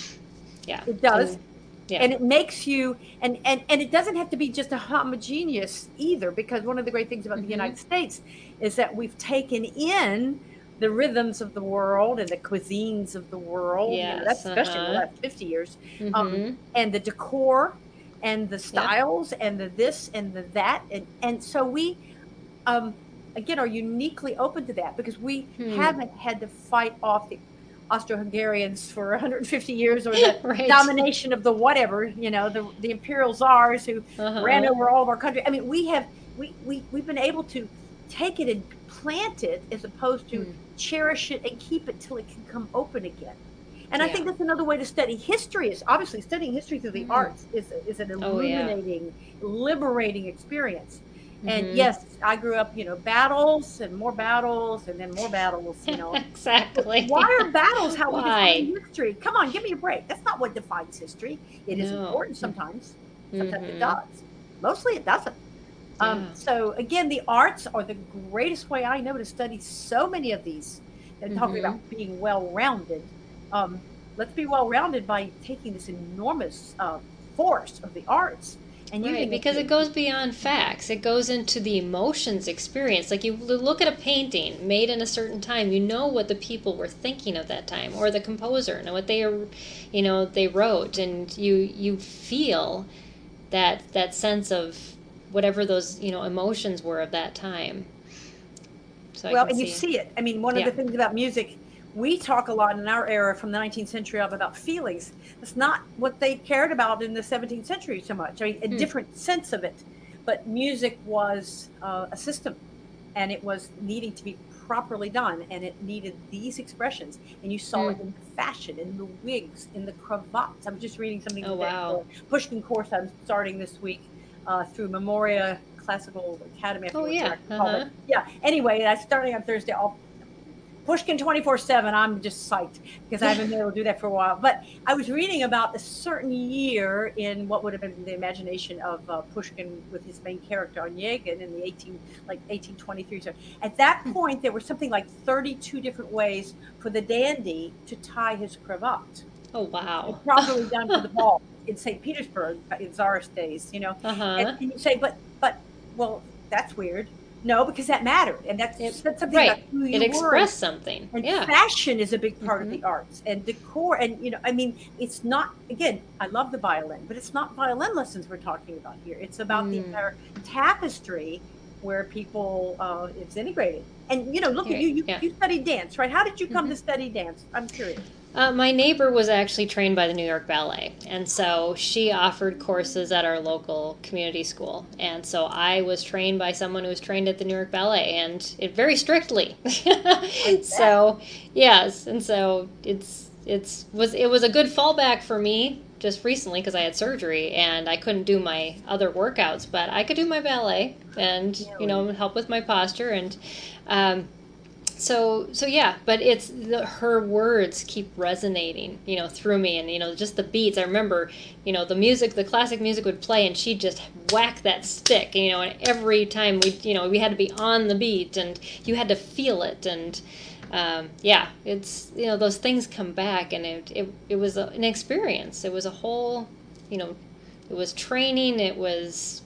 Yeah. It does. And yeah. And it makes you, and, and, and it doesn't have to be just a homogeneous either, because one of the great things about the Mm-hmm. United States is that we've taken in the rhythms of the world and the cuisines of the world, you know, that's Yes. Uh especially in the huh. last fifty years, um, Mm-hmm. and the decor and the Yep. styles and the this and the that. And, and so we, um, again, are uniquely open to that because we Hmm. haven't had to fight off the Austro-Hungarians for one hundred fifty years, or the Right. domination of the whatever, you know, the, the imperial czars who Uh ran huh. over all of our country. I mean, we have, we, we, we've been able to take it and plant it as opposed to Hmm. cherish it and keep it till it can come open again. And I Yeah. think that's another way to study history is obviously studying history through the Hmm. arts is, is an Oh yeah. illuminating, liberating experience. And Mm-hmm. yes, I grew up, you know, battles and more battles and then more battles, you know. But why Exactly. are battles how we define Why? history? Come on, give me a break. That's not what defines history. It is No. important sometimes. Sometimes it Mm-hmm. does. Mostly it doesn't. Um, Yeah. so again, the arts are the greatest way I know to study so many of these. And talking Mm-hmm. about being well-rounded. Um, let's be well-rounded by taking this enormous uh, force of the arts and Right, using it because to it goes beyond facts. It goes into the emotions experience. Like you look at a painting made in a certain time, you know what the people were thinking of that time, or the composer, and what they, you know, they wrote, and you you feel that that sense of whatever those you know emotions were of that time. So I Well, can and you see. see it. I mean, one of Yeah. the things about music, we talk a lot in our era from the nineteenth century of about feelings. That's not what they cared about in the seventeenth century so much. I mean, a Hmm. different sense of it. But music was uh, a system, and it was needing to be properly done, and it needed these expressions. And you saw Hmm. it in the fashion, in the wigs, in the cravats. I was just reading something Oh today wow. for Pushkin course I'm starting this week uh, through Memoria Classical Academy. I Oh forget what yeah. they're Uh called, but huh. yeah. Anyway, that's starting on Thursday. I'll Pushkin twenty-four seven. I'm just psyched because I haven't been able to do that for a while. But I was reading about a certain year in what would have been the imagination of uh, Pushkin with his main character Onegin in the eighteen like eighteen twenty-three. So at that point, there were something like thirty-two different ways for the dandy to tie his cravat Oh wow. and properly done for the ball in Saint Petersburg in Tsarist days, you know. Uh And, huh. and you say, but, but, well, that's weird. No, because that mattered. And that's, It that's something about right. who It you were. And expressed something. and Yeah. fashion is a big part of Mm-hmm. the arts and decor. And, you know, I mean, it's not, again, I love the violin, but it's not violin lessons we're talking about here. It's about the Mm. entire tapestry where people, uh, it's integrated. And, you know, look at Right. you, you, Yeah. you studied dance, right? How did you come Mm-hmm. to study dance? I'm curious. Uh, my neighbor was actually trained by the New York Ballet, and so she offered courses at our local community school. And so I was trained by someone who was trained at the New York Ballet, and it very strictly. I bet. So yes, and so it's it's was it was a good fallback for me just recently because I had surgery and I couldn't do my other workouts, but I could do my ballet and you Really? know help with my posture and. Um, so so yeah, but it's the, her words keep resonating you know through me, and you know just the beats. I remember you know the music, the classic music would play and she'd just whack that stick, you know and every time we you know we had to be on the beat and you had to feel it. And um, yeah, it's you know those things come back, and it it, it was a, an experience. It was a whole you know it was training. It was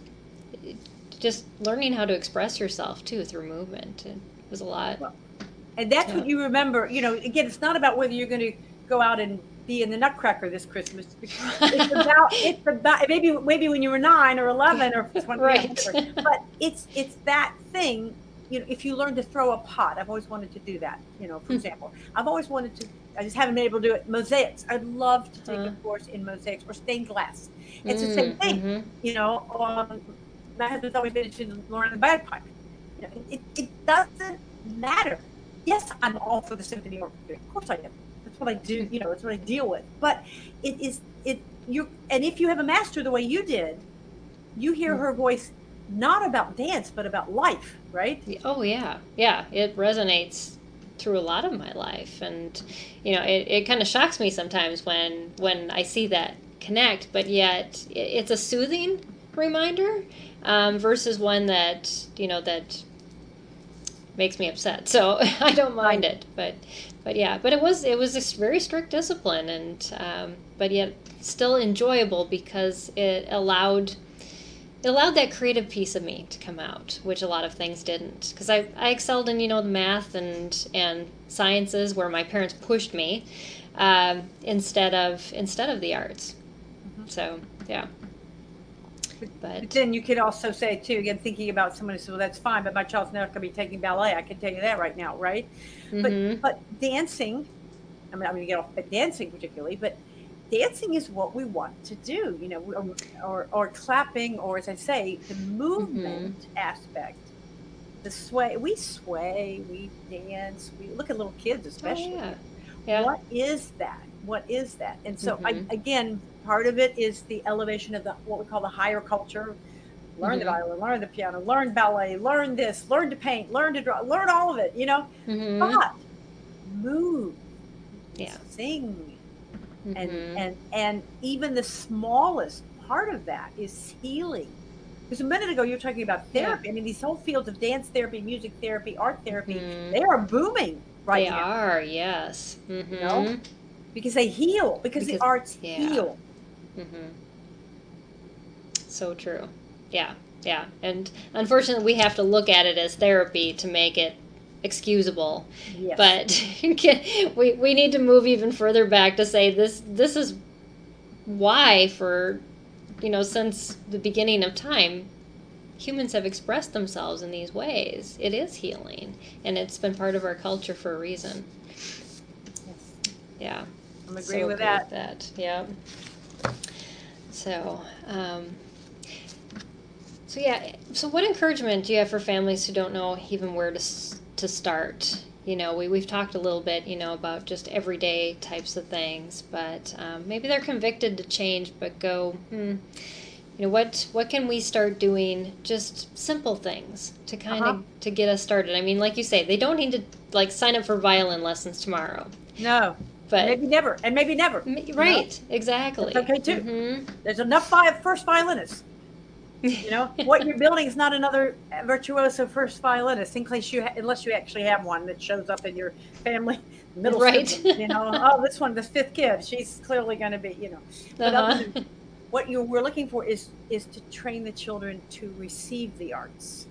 just learning how to express yourself too through movement. It was a lot. Well, and that's Yeah. what you remember. You know, again, it's not about whether you're going to go out and be in the Nutcracker this Christmas. It's about it's about maybe maybe when you were nine or eleven or twenty, you know, Right. whatever. But it's it's that thing. You know, if you learn to throw a pot, I've always wanted to do that. You know, for example, I've always wanted to. I just haven't been able to do it. Mosaics. I'd love to take a Uh, course in mosaics or stained glass. It's the same mm, thing. mm-hmm. You know, um, my husband's always been interested in learning the bagpipe. You know, it, it doesn't matter. Yes, I'm all for the symphony orchestra. Of course I am. That's what I do. You know, that's what I deal with. But it is it you and if you have a master the way you did, you hear her voice not about dance but about life, right? Oh yeah, yeah. It resonates through a lot of my life, and you know, it, it kind of shocks me sometimes when when I see that connect, but yet it, it's a soothing reminder um, versus one that you know that makes me upset. So I don't mind Right. it, but but yeah, but it was it was a very strict discipline, and um, but yet still enjoyable because it allowed it allowed that creative piece of me to come out, which a lot of things didn't. Because I, I excelled in you know the math and and sciences where my parents pushed me um, instead of instead of the arts. Mhm. So yeah, But, but but then you could also say too, again, thinking about someone who says, "Well, that's fine, but my child's not going to be taking ballet." I can tell you that right now, right? But mm-hmm, but dancing, I mean, I'm going to get off at dancing particularly, but dancing is what we want to do, you know, or, or, or clapping, or as I say, the mm-hmm. movement aspect, the sway. We sway, we dance, we look at little kids, Oh especially. yeah, yeah, What is that? What is that? And so, I, mm-hmm, again, part of it is the elevation of the what we call the higher culture, learn the Mm-hmm. violin, learn the piano, learn ballet, learn this, learn to paint, learn to draw, learn all of it, you know, Mm-hmm. but move, Yeah. sing, and Mm-hmm. and and even the smallest part of that is healing. Because a minute ago you were talking about Yeah. therapy. I mean, these whole fields of dance therapy, music therapy, art therapy, Mm-hmm. they are booming They right now, are, yes. you know, Mm-hmm. because they heal, because the Because, arts yeah. heal. Mm-hmm. So true. Yeah. Yeah. And unfortunately, we have to look at it as therapy to make it excusable. Yes. But we, we need to move even further back to say this this is why, for, you know, since the beginning of time, humans have expressed themselves in these ways. It is healing, and it's been part of our culture for a reason. Yes. Yeah. I'm So agreeing with agree that. with that. Yeah. So, um, so yeah. So, what encouragement do you have for families who don't know even where to s- to start? You know, we we've talked a little bit, you know, about just everyday types of things, but um, maybe they're convicted to change, but go, hmm, you know, what what can we start doing? Just simple things to kind Uh-huh. of to get us started. I mean, like you say, they don't need to like sign up for violin lessons tomorrow, No, and but maybe never, and maybe never. m- You know, right, exactly. that's okay too. Mm-hmm. There's enough vi- first violinists. You know, what you're building is not another virtuoso first violinist, in case you, ha- unless you actually have one that shows up in your family, middle Right. sibling. You know, oh, this one, the fifth kid, she's clearly going to be. You know, but other Uh-huh. than what you we're looking for is is to train the children to receive the arts,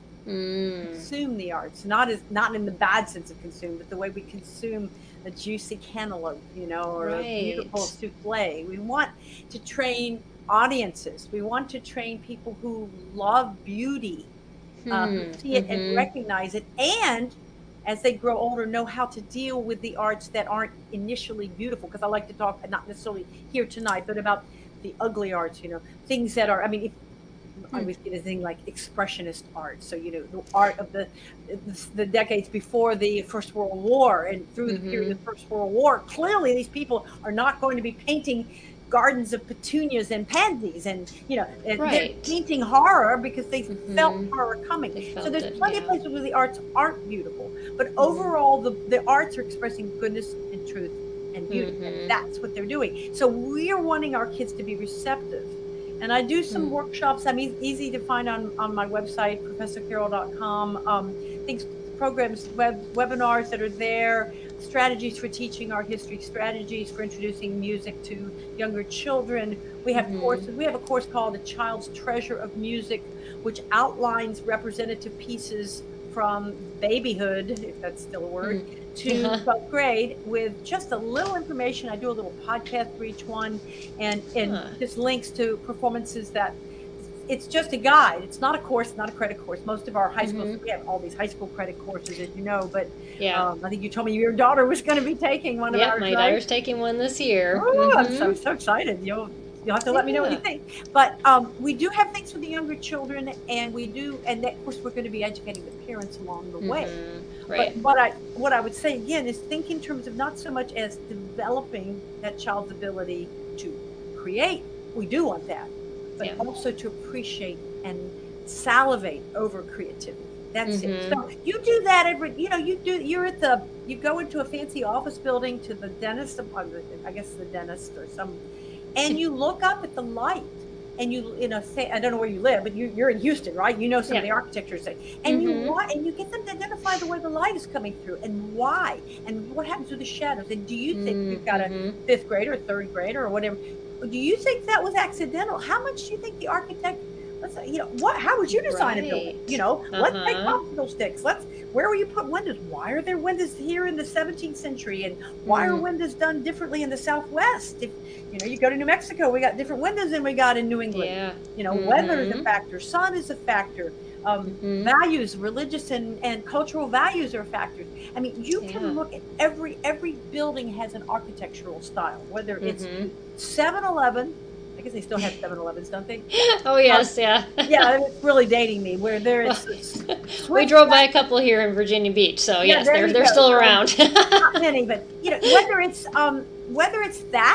Mm. consume the arts, not as not in the bad sense of consume, but the way we consume a juicy cantaloupe, you know, or a beautiful Right. souffle. We want to train audiences. We want to train people who love beauty, uh, who Hmm. see it and Mm-hmm. recognize it, and as they grow older, know how to deal with the arts that aren't initially beautiful. Because I like to talk, not necessarily here tonight, but about the ugly arts. You know, things that are. I mean, if I Hmm. always get a thing like expressionist art. So, you know, the art of the, the the decades before the First World War and through the period Mm-hmm. of the First World War. Clearly, these people are not going to be painting gardens of petunias and pansies, and you know, and they're Right. painting horror because they felt Mm-hmm. horror coming. They So felt there's it. plenty of Yeah. places where the arts aren't beautiful, but Mm-hmm. overall, the the arts are expressing goodness and truth and beauty, and Mm-hmm. that's what they're doing. So we're wanting our kids to be receptive, and I do some Hmm. workshops. I'm e- easy to find on, on my website, professor carol dot com. Um, things, programs, web, webinars that are there, strategies for teaching art history, strategies for introducing music to younger children. We have Mm-hmm. courses. We have a course called A Child's Treasure of Music, which outlines representative pieces from babyhood, if that's still a word, Hmm. to Uh-huh. twelfth grade with just a little information. I do a little podcast for each one, and and Huh. just links to performances that it's just a guide. It's not a course, not a credit course. Most of our high schools, Mm-hmm. we have all these high school credit courses, as you know, but Yeah. um, I think you told me your daughter was going to be taking one of Yep. ours, My right? daughter's taking one this year. Oh, I'm so, Mm-hmm. so excited. You'll you'll have to let me know what you Yeah. think. But um, we do have things for the younger children, and we do, and that, of course, we're going to be educating the parents along the way. Mm-hmm. But Right. what I what I would say again is think in terms of not so much as developing that child's ability to create. We do want that, but Yeah. also to appreciate and salivate over creativity. That's it. Mm-hmm. So you do that every, you know, you do, you're at the, you go into a fancy office building to the dentist, I guess the dentist or some, and you look up at the light and you, you know, say, I don't know where you live, but you, you're in Houston, right? You know, some Yeah. of the architecture, say, and you Mm-hmm. want, and you get them to identify the way the light is coming through and why, and what happens with the shadows. And do you think you've got a Mm-hmm. fifth grader, or third grader or whatever, do you think that was accidental? How much do you think the architect, let's say, you know, what, how would you design a building? You Right. know, let's take Uh-huh. popsicle sticks. Let's, where will you put windows? Why are there windows here in the seventeenth century? And why are Mm. windows done differently in the Southwest? If, you know, you go to New Mexico, we got different windows than we got in New England. Yeah. You know, weather is a Mm-hmm. factor, sun is a factor, um, Mm-hmm. values, religious and, and cultural values are factors. I mean, you Yeah. can look at every, every building has an architectural style, whether it's Mm-hmm. seven eleven, I guess they still have seven elevens, don't they? Oh yes, yeah. Yeah, it's really dating me. Where there Well, it's, it's we drove by a couple here in Virginia Beach, so yeah, yes, there they're you they're go. still So around. not many, but you know, whether it's um whether it's that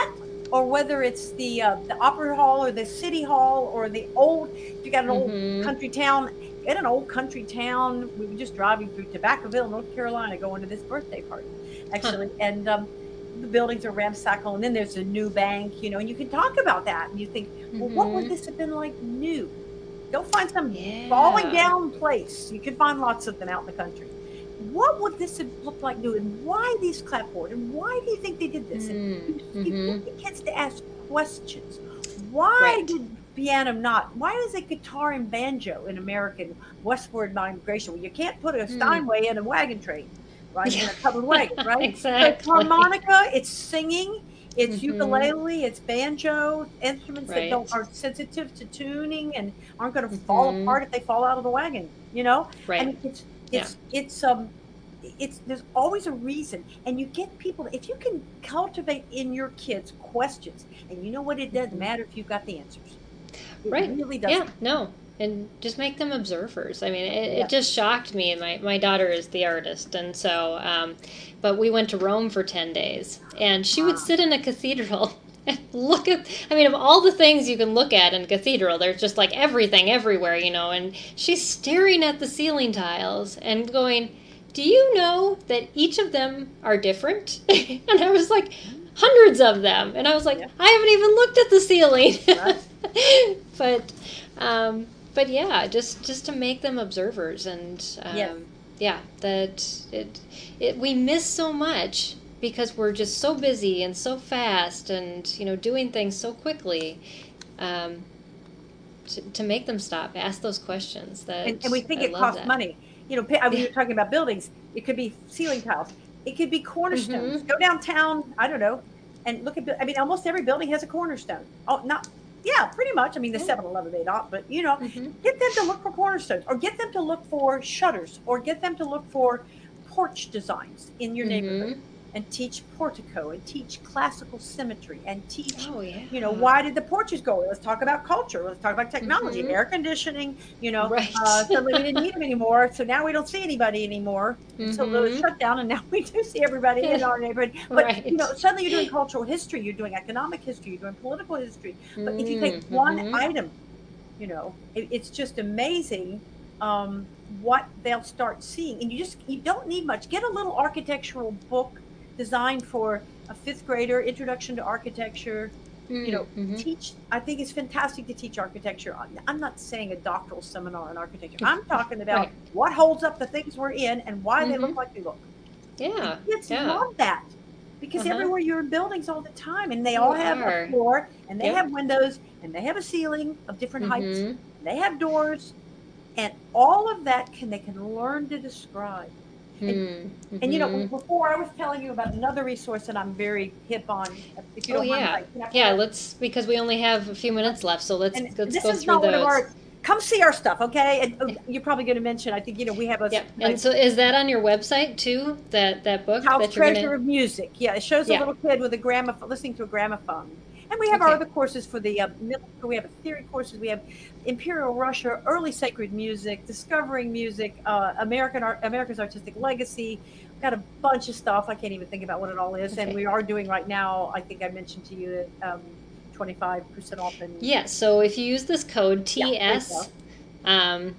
or whether it's the uh, the opera hall or the city hall or the old. If you got an old Mm-hmm. country town, in an old country town, we were just driving through Tobaccoville, North Carolina, going to this birthday party, Huh. actually, and um, the buildings are ramshackle, and then there's a new bank, you know, and you can talk about that, and you think, well, what would Mm-hmm. this have been like new? Go find some falling Yeah. down place. You can find lots of them out in the country. What would this have looked like new? And why these clapboard? And why do you think they did this? And Mm. you, you Mm-hmm. get the kids to ask questions. Why Right. did piano not? Why is it guitar and banjo in American westward migration? Well, you can't put a Mm. Steinway in a wagon train, right? In Yeah. a covered wagon, right? So it's Exactly. harmonica, it's singing, it's Mm-hmm. ukulele, it's banjo, instruments that don't Right. are sensitive to tuning and aren't going to fall Mm-hmm. apart if they fall out of the wagon, you know? I Right. mean, it's Yeah. it's it's um it's there's always a reason, and you get people, if you can cultivate in your kids questions, and you know what, it doesn't Mm-hmm. matter if you've got the answers. It Right. really Yeah. doesn't. No. And just make them observers. I mean, it, it Yeah. just shocked me. My my daughter is the artist, and so, um, but we went to Rome for ten days, and she would Wow. sit in a cathedral and look at. I mean, of all the things you can look at in a cathedral, there's just like everything everywhere, you know. And she's staring at the ceiling tiles and going, "Do you know that each of them are different?" And I was like, Mm, hundreds of them, and I was like, yeah. I haven't even looked at the ceiling. Right. but um, but yeah, just just to make them observers, and Yes. um, yeah, that it, it we miss so much because we're just so busy and so fast, and you know doing things so quickly. Um, to, to make them stop, ask those questions. And, and we That think I it love costs that. money. You know, pa- we Yeah. were talking about buildings. It could be ceiling tiles. It could be cornerstones. Mm-hmm. Go downtown. I don't know, and look at. bu- I mean, almost every building has a cornerstone. Oh, not. Yeah, pretty much. I mean, the Yeah. Seven Eleven may not, but you know, Mm-hmm. get them to look for cornerstones, or get them to look for shutters, or get them to look for porch designs in your neighborhood, Mm-hmm. and teach portico, and teach classical symmetry, and teach, Oh you know, yeah. why did the porches go away? Let's talk about culture. Let's talk about technology, Mm-hmm. air conditioning. You know, uh, Right. suddenly we didn't need them anymore, so now we don't see anybody anymore until the Mm-hmm. shutdown, and now we do see everybody in our neighborhood. But you know, Right. suddenly you're doing cultural history, you're doing economic history, you're doing political history. But if you take one Mm-hmm. item, you know, it, it's just amazing, um, what they'll start seeing. And you just you don't need much. Get a little architectural book designed for a fifth grader, Introduction to Architecture. You know, Mm-hmm. teach. I think it's fantastic to teach architecture. I'm not saying a doctoral seminar on architecture. I'm talking about Right. what holds up the things we're in and why they Mm-hmm. look like they look. And Yeah. kids Yeah. love that, because Uh-huh. everywhere you're in buildings all the time, and they You all have a are. floor, and they Yep. have windows, and they have a ceiling of different heights, Mm-hmm. and they have doors, and all of that can they can learn to describe. And and you know, Mm-hmm. before I was telling you about another resource that I'm very hip on. If you Oh don't mind, yeah. I can I Yeah, plug? let's because we only have a few minutes left, so let's And let's this go is through not one of those. our. Come see our stuff, okay? And oh, you're probably going to mention. I think you know we have a, Yep. a And so is that on your website too? That that book house that you're treasure gonna of music. Yeah, it shows a Yeah. little kid with a gramophone, listening to a gramophone. And we have our Okay. other courses for the uh, middle school. We have theory courses. We have Imperial Russia, early sacred music, discovering music, uh, American art, America's artistic legacy. We've got a bunch of stuff. I can't even think about what it all is. And Okay. we are doing right now. I think I mentioned to you that um, twenty-five percent off. And Yeah, so if you use this code yeah, there you go. T S um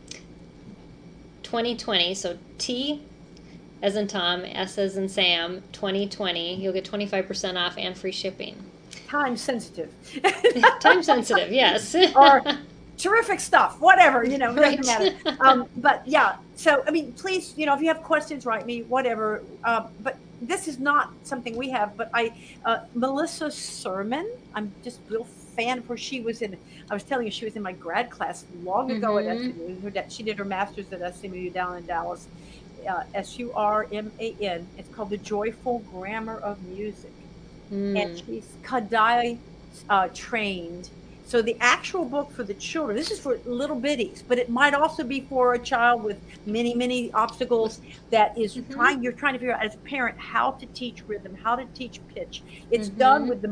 twenty twenty, so T as in Tom, S as in Sam, twenty twenty, you'll get twenty-five percent off and free shipping. Time sensitive. Time sensitive, yes. Or terrific stuff, whatever, you know, it Right. doesn't matter. Um, but yeah, so, I mean, please, you know, if you have questions, write me, whatever. Uh, but this is not something we have, but I, uh, Melissa Sermon, I'm just a real fan of her. She was in, I was telling you, she was in my grad class long ago at Mm-hmm. S M U. Her da- She did her master's at S M U down in Dallas, uh, S U R M A N. It's called The Joyful Grammar of Music. And Mm. she's Kadai uh, trained. So the actual book for the children, this is for little bitties, but it might also be for a child with many, many obstacles that is Mm-hmm. trying, you're trying to figure out as a parent how to teach rhythm, how to teach pitch. It's done Mm-hmm. with the most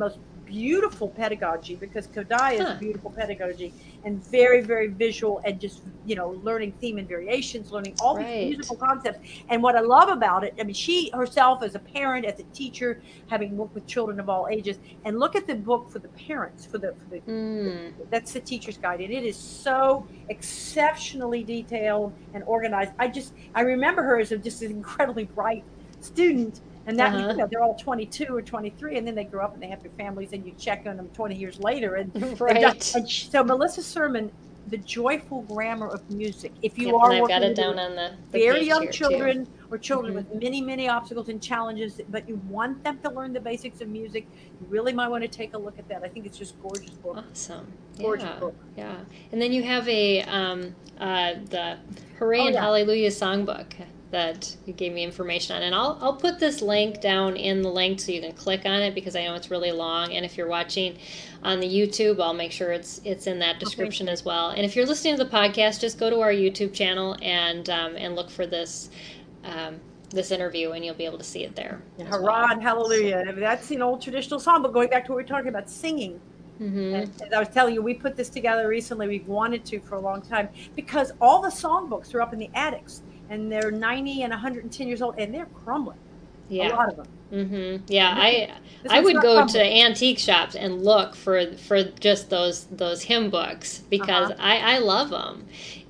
beautiful pedagogy, because Kodai is Huh. beautiful pedagogy and very, very visual, and just, you know, learning theme and variations, learning all these Right. musical concepts. And what I love about it, I mean, she herself as a parent, as a teacher, having worked with children of all ages, and look at the book for the parents, for the, for the Mm. that's the teacher's guide, and it is so exceptionally detailed and organized. I just, I remember her as a, just an incredibly bright student. And that, Uh-huh. you know, they're all twenty-two or twenty-three, and then they grow up and they have their families, and you check on them twenty years later. And they've done, Right. and she, so Melissa Sermon, The Joyful Grammar of Music. If you Yep, are and I've got working it with down on the, the very page young here too. children or children Mhm. with many, many obstacles and challenges, but you want them to learn the basics of music, you really might want to take a look at that. I think it's just gorgeous book. Awesome. Gorgeous Yeah. book. Yeah. And then you have a um, uh, the Hooray Oh, and yeah. Hallelujah songbook that you gave me information on, and I'll I'll put this link down in the link so you can click on it, because I know it's really long. And if you're watching on the YouTube, I'll make sure it's it's in that description Okay. as well. And if you're listening to the podcast, just go to our YouTube channel and um, and look for this. Um, this interview, and you'll be able to see it there. Hurrah well. and hallelujah. So, that's an old traditional song, but going back to what we were talking about, singing. Mm-hmm. And as I was telling you, we put this together recently. We've wanted to for a long time, because all the songbooks are up in the attics, and they're ninety and one hundred ten years old, and they're crumbling. Yeah. A lot of them. Mm-hmm. Yeah, This, I this I would go crumbling. to antique shops and look for for just those those hymn books, because uh-huh. I, I love them,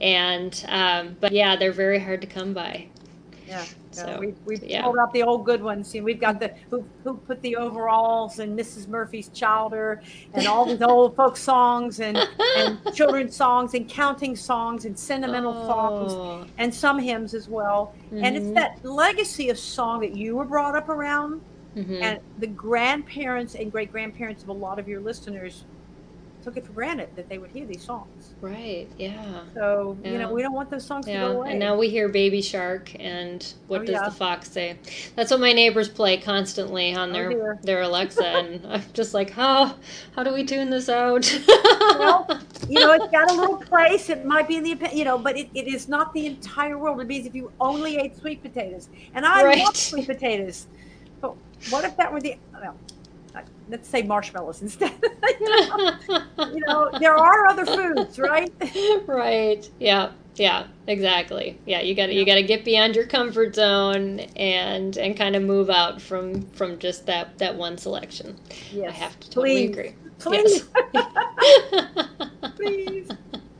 and um, but yeah, they're very hard to come by. Yeah. So yeah. we we've yeah. pulled out the old good ones. You know, we've got the who who put the overalls and Missus Murphy's Childer and all these old folk songs and and children's songs and counting songs and sentimental oh. songs and some hymns as well. Mm-hmm. And it's that legacy of song that you were brought up around, mm-hmm. and the grandparents and great grandparents of a lot of your listeners took it for granted that they would hear these songs. Right. Yeah. So, yeah. you know, we don't want those songs yeah. to go away. And now we hear Baby Shark and What oh, Does yeah. the Fox Say? That's what my neighbors play constantly on their oh, their Alexa, and I'm just like, how how do we tune this out? Well, you know, it's got a little place. It might be in the, you know, but it, it is not the entire world. It means if you only ate sweet potatoes, and I right. love sweet potatoes, but what if that were the, well, let's say marshmallows instead. you, know? you know, there are other foods, right? Right. Yeah. Yeah. Exactly. Yeah. You got to Yeah. you got to get beyond your comfort zone and and kind of move out from from just that that one selection. Yes. I have to totally Please. agree. Please. Yes. Please.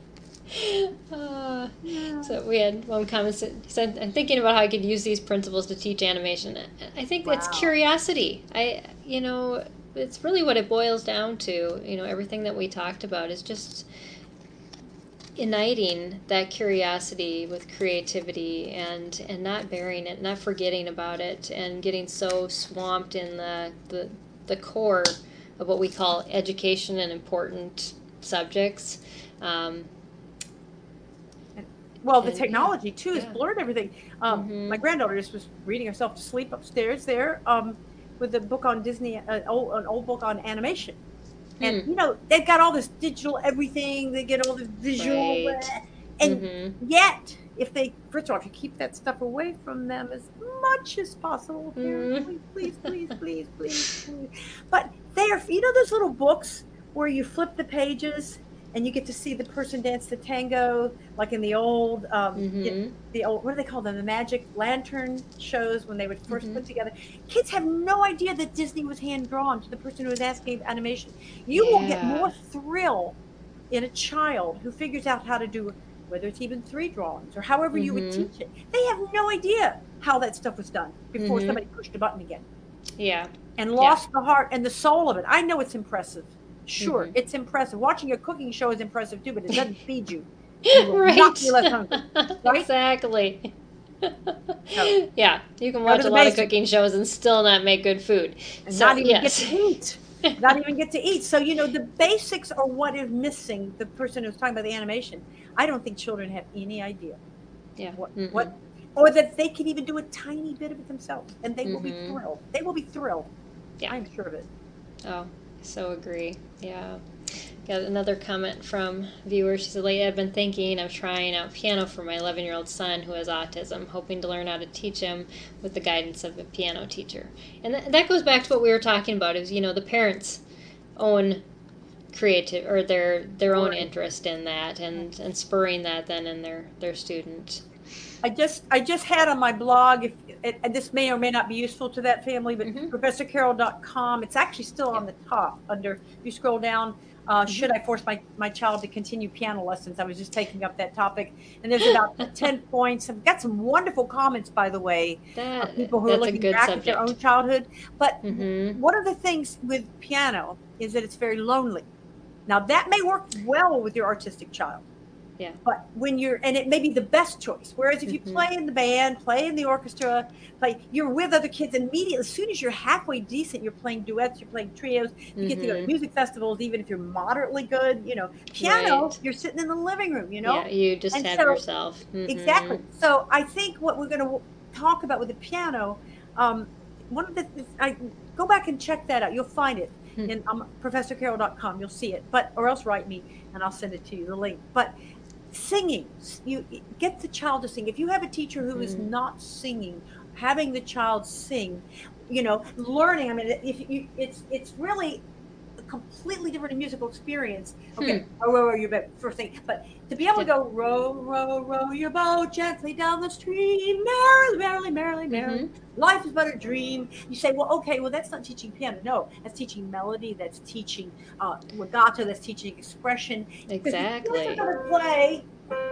Uh, Yeah. so we had one comment that said, "I'm thinking about how I could use these principles to teach animation." I think Wow. it's curiosity. I, you know, it's really what it boils down to. You know, everything that we talked about is just igniting that curiosity with creativity, and and not burying it, not forgetting about it, and getting so swamped in the the, the core of what we call education and important subjects. Um, Well, the And, technology too has yeah. blurred everything. Um, Mhm. My granddaughter just was reading herself to sleep upstairs there um, with a book on Disney, an old, an old book on animation. And Hmm. you know, they've got all this digital everything. They get all this visual, Right. and Mhm. yet, if they, first of all, if you keep that stuff away from them as much as possible, Mm. please, please, please, please, please, please. But they are, you know, those little books where you flip the pages and you get to see the person dance the tango, like in the old, um, Mhm. the old, what do they call them? The Magic Lantern shows when they would 1st Mhm. put together. Kids have no idea that Disney was hand drawn to the person who was asking animation. You will get Yeah. more thrill in a child who figures out how to do, whether it's even three drawings or however you would Mhm. teach it. They have no idea how that stuff was done before Mhm. somebody pushed a button again Yeah. and lost the heart and the soul of it. I know it's impressive. Sure, Mhm. it's impressive. Watching a cooking show is impressive too, but it doesn't feed you. It will Right. not be less hungry. Right? Exactly. So, yeah, you can go watch to a the lot of basics. cooking shows and still not make good food. And So not even yes. get to eat. Not even get to eat. So, you know, the basics are what is missing. The person who's talking about the animation, I don't think children have any idea Yeah. what, Mhm. what, or that they can even do a tiny bit of it themselves, and they will be Mhm. thrilled. They will be thrilled. Yeah. I'm sure of it. Oh, so agree. Yeah. Got another comment from viewer. She said, lately I've been thinking of trying out piano for my eleven-year-old son who has autism, hoping to learn how to teach him with the guidance of a piano teacher. And th- that goes back to what we were talking about is, you know, the parents own creative or their their own Right. interest in that, and and spurring that then in their their student. I just I just had on my blog, if and this may or may not be useful to that family, but Mm-hmm. professor carroll dot com, it's actually still on Yep. the top under, if you scroll down, uh, Mm-hmm. should I force my, my child to continue piano lessons? I was just taking up that topic, and there's about ten points. I've got some wonderful comments, by the way, That of people who are that's a looking good back at their own subject. childhood. But Mm-hmm. one of the things with piano is that it's very lonely. Now, that may work well with your artistic child. Yeah. But when you're, and it may be the best choice. Whereas if you Mm-hmm. play in the band, play in the orchestra, play, you're with other kids immediately. As soon as you're halfway decent, you're playing duets, you're playing trios, you get to go to Mm-hmm. music festivals, even if you're moderately good, you know, piano, Right. you're sitting in the living room, you know? Yeah, you just And have so, yourself. Mm-hmm. exactly. So I think what we're going to talk about with the piano, um, one of the, I go back and check that out. You'll find it Hmm. in um, professor carroll dot com. You'll see it, but, or else write me and I'll send it to you, the link. But singing, you get the child to sing. If you have a teacher who is Mhm. not singing, having the child sing, you know, learning, I mean, if you, it's it's really a completely different musical experience. Okay, row, row, row your boat, first thing, but to be able to Yeah. go row, row, row your boat gently down the stream, merrily, merrily, merrily, merrily. Mm-hmm. Life is but a dream. You say, well, okay, well, that's not teaching piano. No, that's teaching melody. That's teaching uh, legato. That's teaching expression. Because the kids are Exactly. going to play,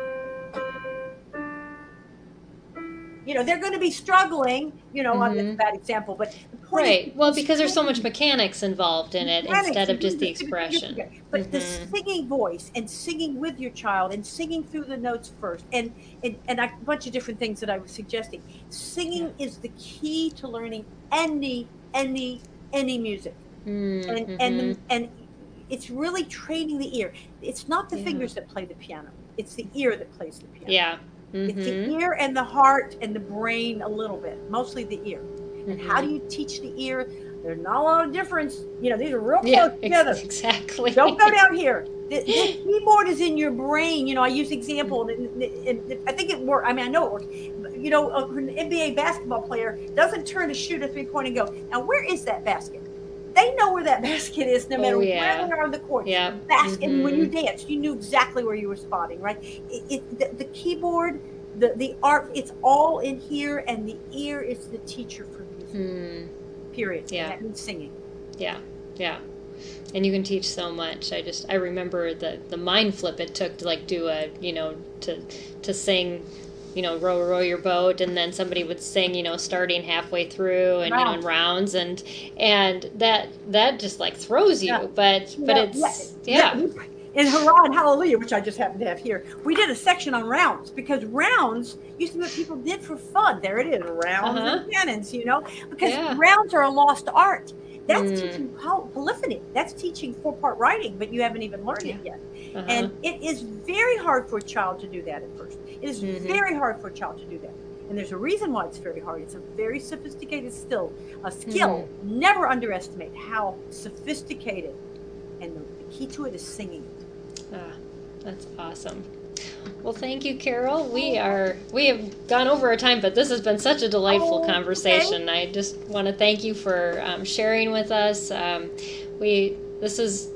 you know, they're going to be struggling, you know, mm-hmm. That's a bad example, but the point right. Is, well, because there's so much mechanics involved in it mechanics instead of just the expression. But mm-hmm. the singing voice and singing with your child and singing through the notes first and and, and a bunch of different things that I was suggesting. Singing yeah. is the key to learning any, any, any music. Mm-hmm. And, and, and it's really training the ear. It's not the yeah. fingers that play the piano. It's the ear that plays the piano. Yeah. Mm-hmm. It's the ear and the heart and the brain a little bit, mostly the ear. Mm-hmm. And how do you teach the ear? There's not a lot of difference. You know, these are real close yeah, together. Exactly. Don't go down here. The, the keyboard is in your brain. You know, I use example, and, and, and I think it worked. I mean, I know it works. You know, an N B A basketball player doesn't turn to shoot a three-point and go, now where is that basket? They know where that basket is, no matter oh, yeah. where they are on the court. Yeah. The basket, mm-hmm. when you danced, you knew exactly where you were spotting, right? It, it, the, the keyboard, the, the art, it's all in here, and the ear is the teacher for music, mm. period. Yeah. And that means singing. Yeah, yeah. And you can teach so much. I just, I remember the, the mind flip it took to like do a, you know, to to sing, you know, row, row your boat, and then somebody would sing, you know, starting halfway through and, rounds. you know, in rounds, and and that that just like throws you, yeah. but but yeah. it's, yeah. yeah. yeah. In Hurrah and Hallelujah, which I just happen to have here, we did a section on rounds, because rounds used to be what people did for fun. There it is, rounds uh-huh. and cannons, you know, because yeah. rounds are a lost art. That's mm. teaching poly- polyphony. That's teaching four-part writing, but you haven't even learned yeah. it yet. Uh-huh. And it is very hard for a child to do that at first. It is mm-hmm. very hard for a child to do that. And there's a reason why it's very hard. It's a very sophisticated skill. A skill. Mm. Never underestimate how sophisticated, and the, the key to it is singing it. Ah, that's awesome. Well, thank you, Carol. We are we have gone over our time, but this has been such a delightful oh, conversation. Okay. I just want to thank you for um, sharing with us. Um, we this is.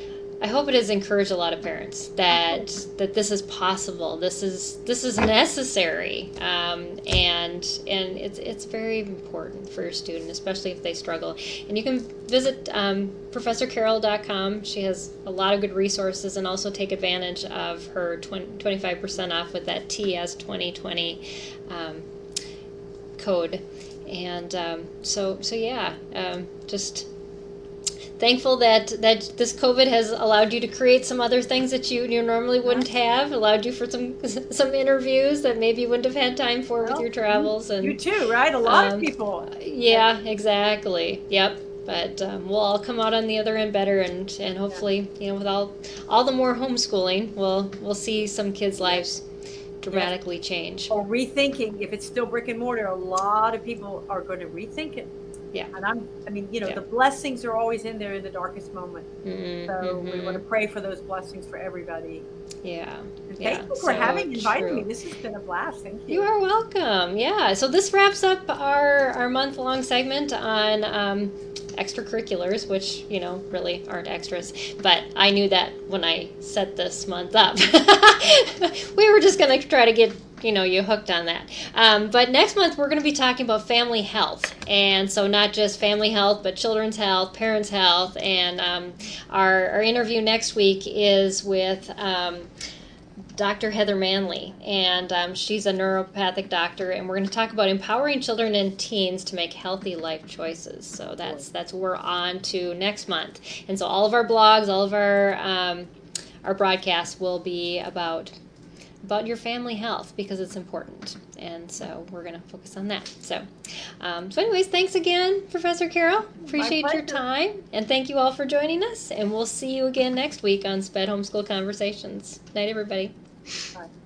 I hope it has encouraged a lot of parents that that this is possible. This is this is necessary, um, and and it's it's very important for your student, especially if they struggle. And you can visit um, professor carroll dot com. She has a lot of good resources, and also take advantage of her twenty-five percent off with that T S twenty twenty um, code. And um, so so yeah, um, just. Thankful that, that this COVID has allowed you to create some other things that you, you normally wouldn't have, allowed you for some some interviews that maybe you wouldn't have had time for well, with your travels. And you too, right? A lot um, of people. Yeah, exactly. Yep. But um, we'll all come out on the other end better, and, and hopefully, you know, with all all the more homeschooling, we'll we'll see some kids' lives dramatically change. Or rethinking. If it's still brick and mortar, a lot of people are going to rethink it. Yeah. And I'm, I mean, you know, Yeah. the blessings are always in there in the darkest moment. Mm-hmm. So we want to pray for those blessings for everybody. Yeah. And Yeah. thank you for So having invited true. me. This has been a blast. Thank you. You are welcome. Yeah. So this wraps up our, our month long segment on um, extracurriculars, which, you know, really aren't extras. But I knew that when I set this month up. We were just going to try to get, you know, you hooked on that. Um, but next month we're going to be talking about family health. And so not just family health, but children's health, parents' health. And um, our, our interview next week is with Um, Doctor Heather Manley, and um, she's a neuropathic doctor, and we're going to talk about empowering children and teens to make healthy life choices. So that's that's what we're on to next month. And so all of our blogs, all of our um, our broadcasts will be about about your family health because it's important. And so we're going to focus on that. So, um, so anyways, thanks again, Professor Carol. Appreciate your time, and thank you all for joining us. And we'll see you again next week on SPED Homeschool Conversations. Night, everybody. Bye.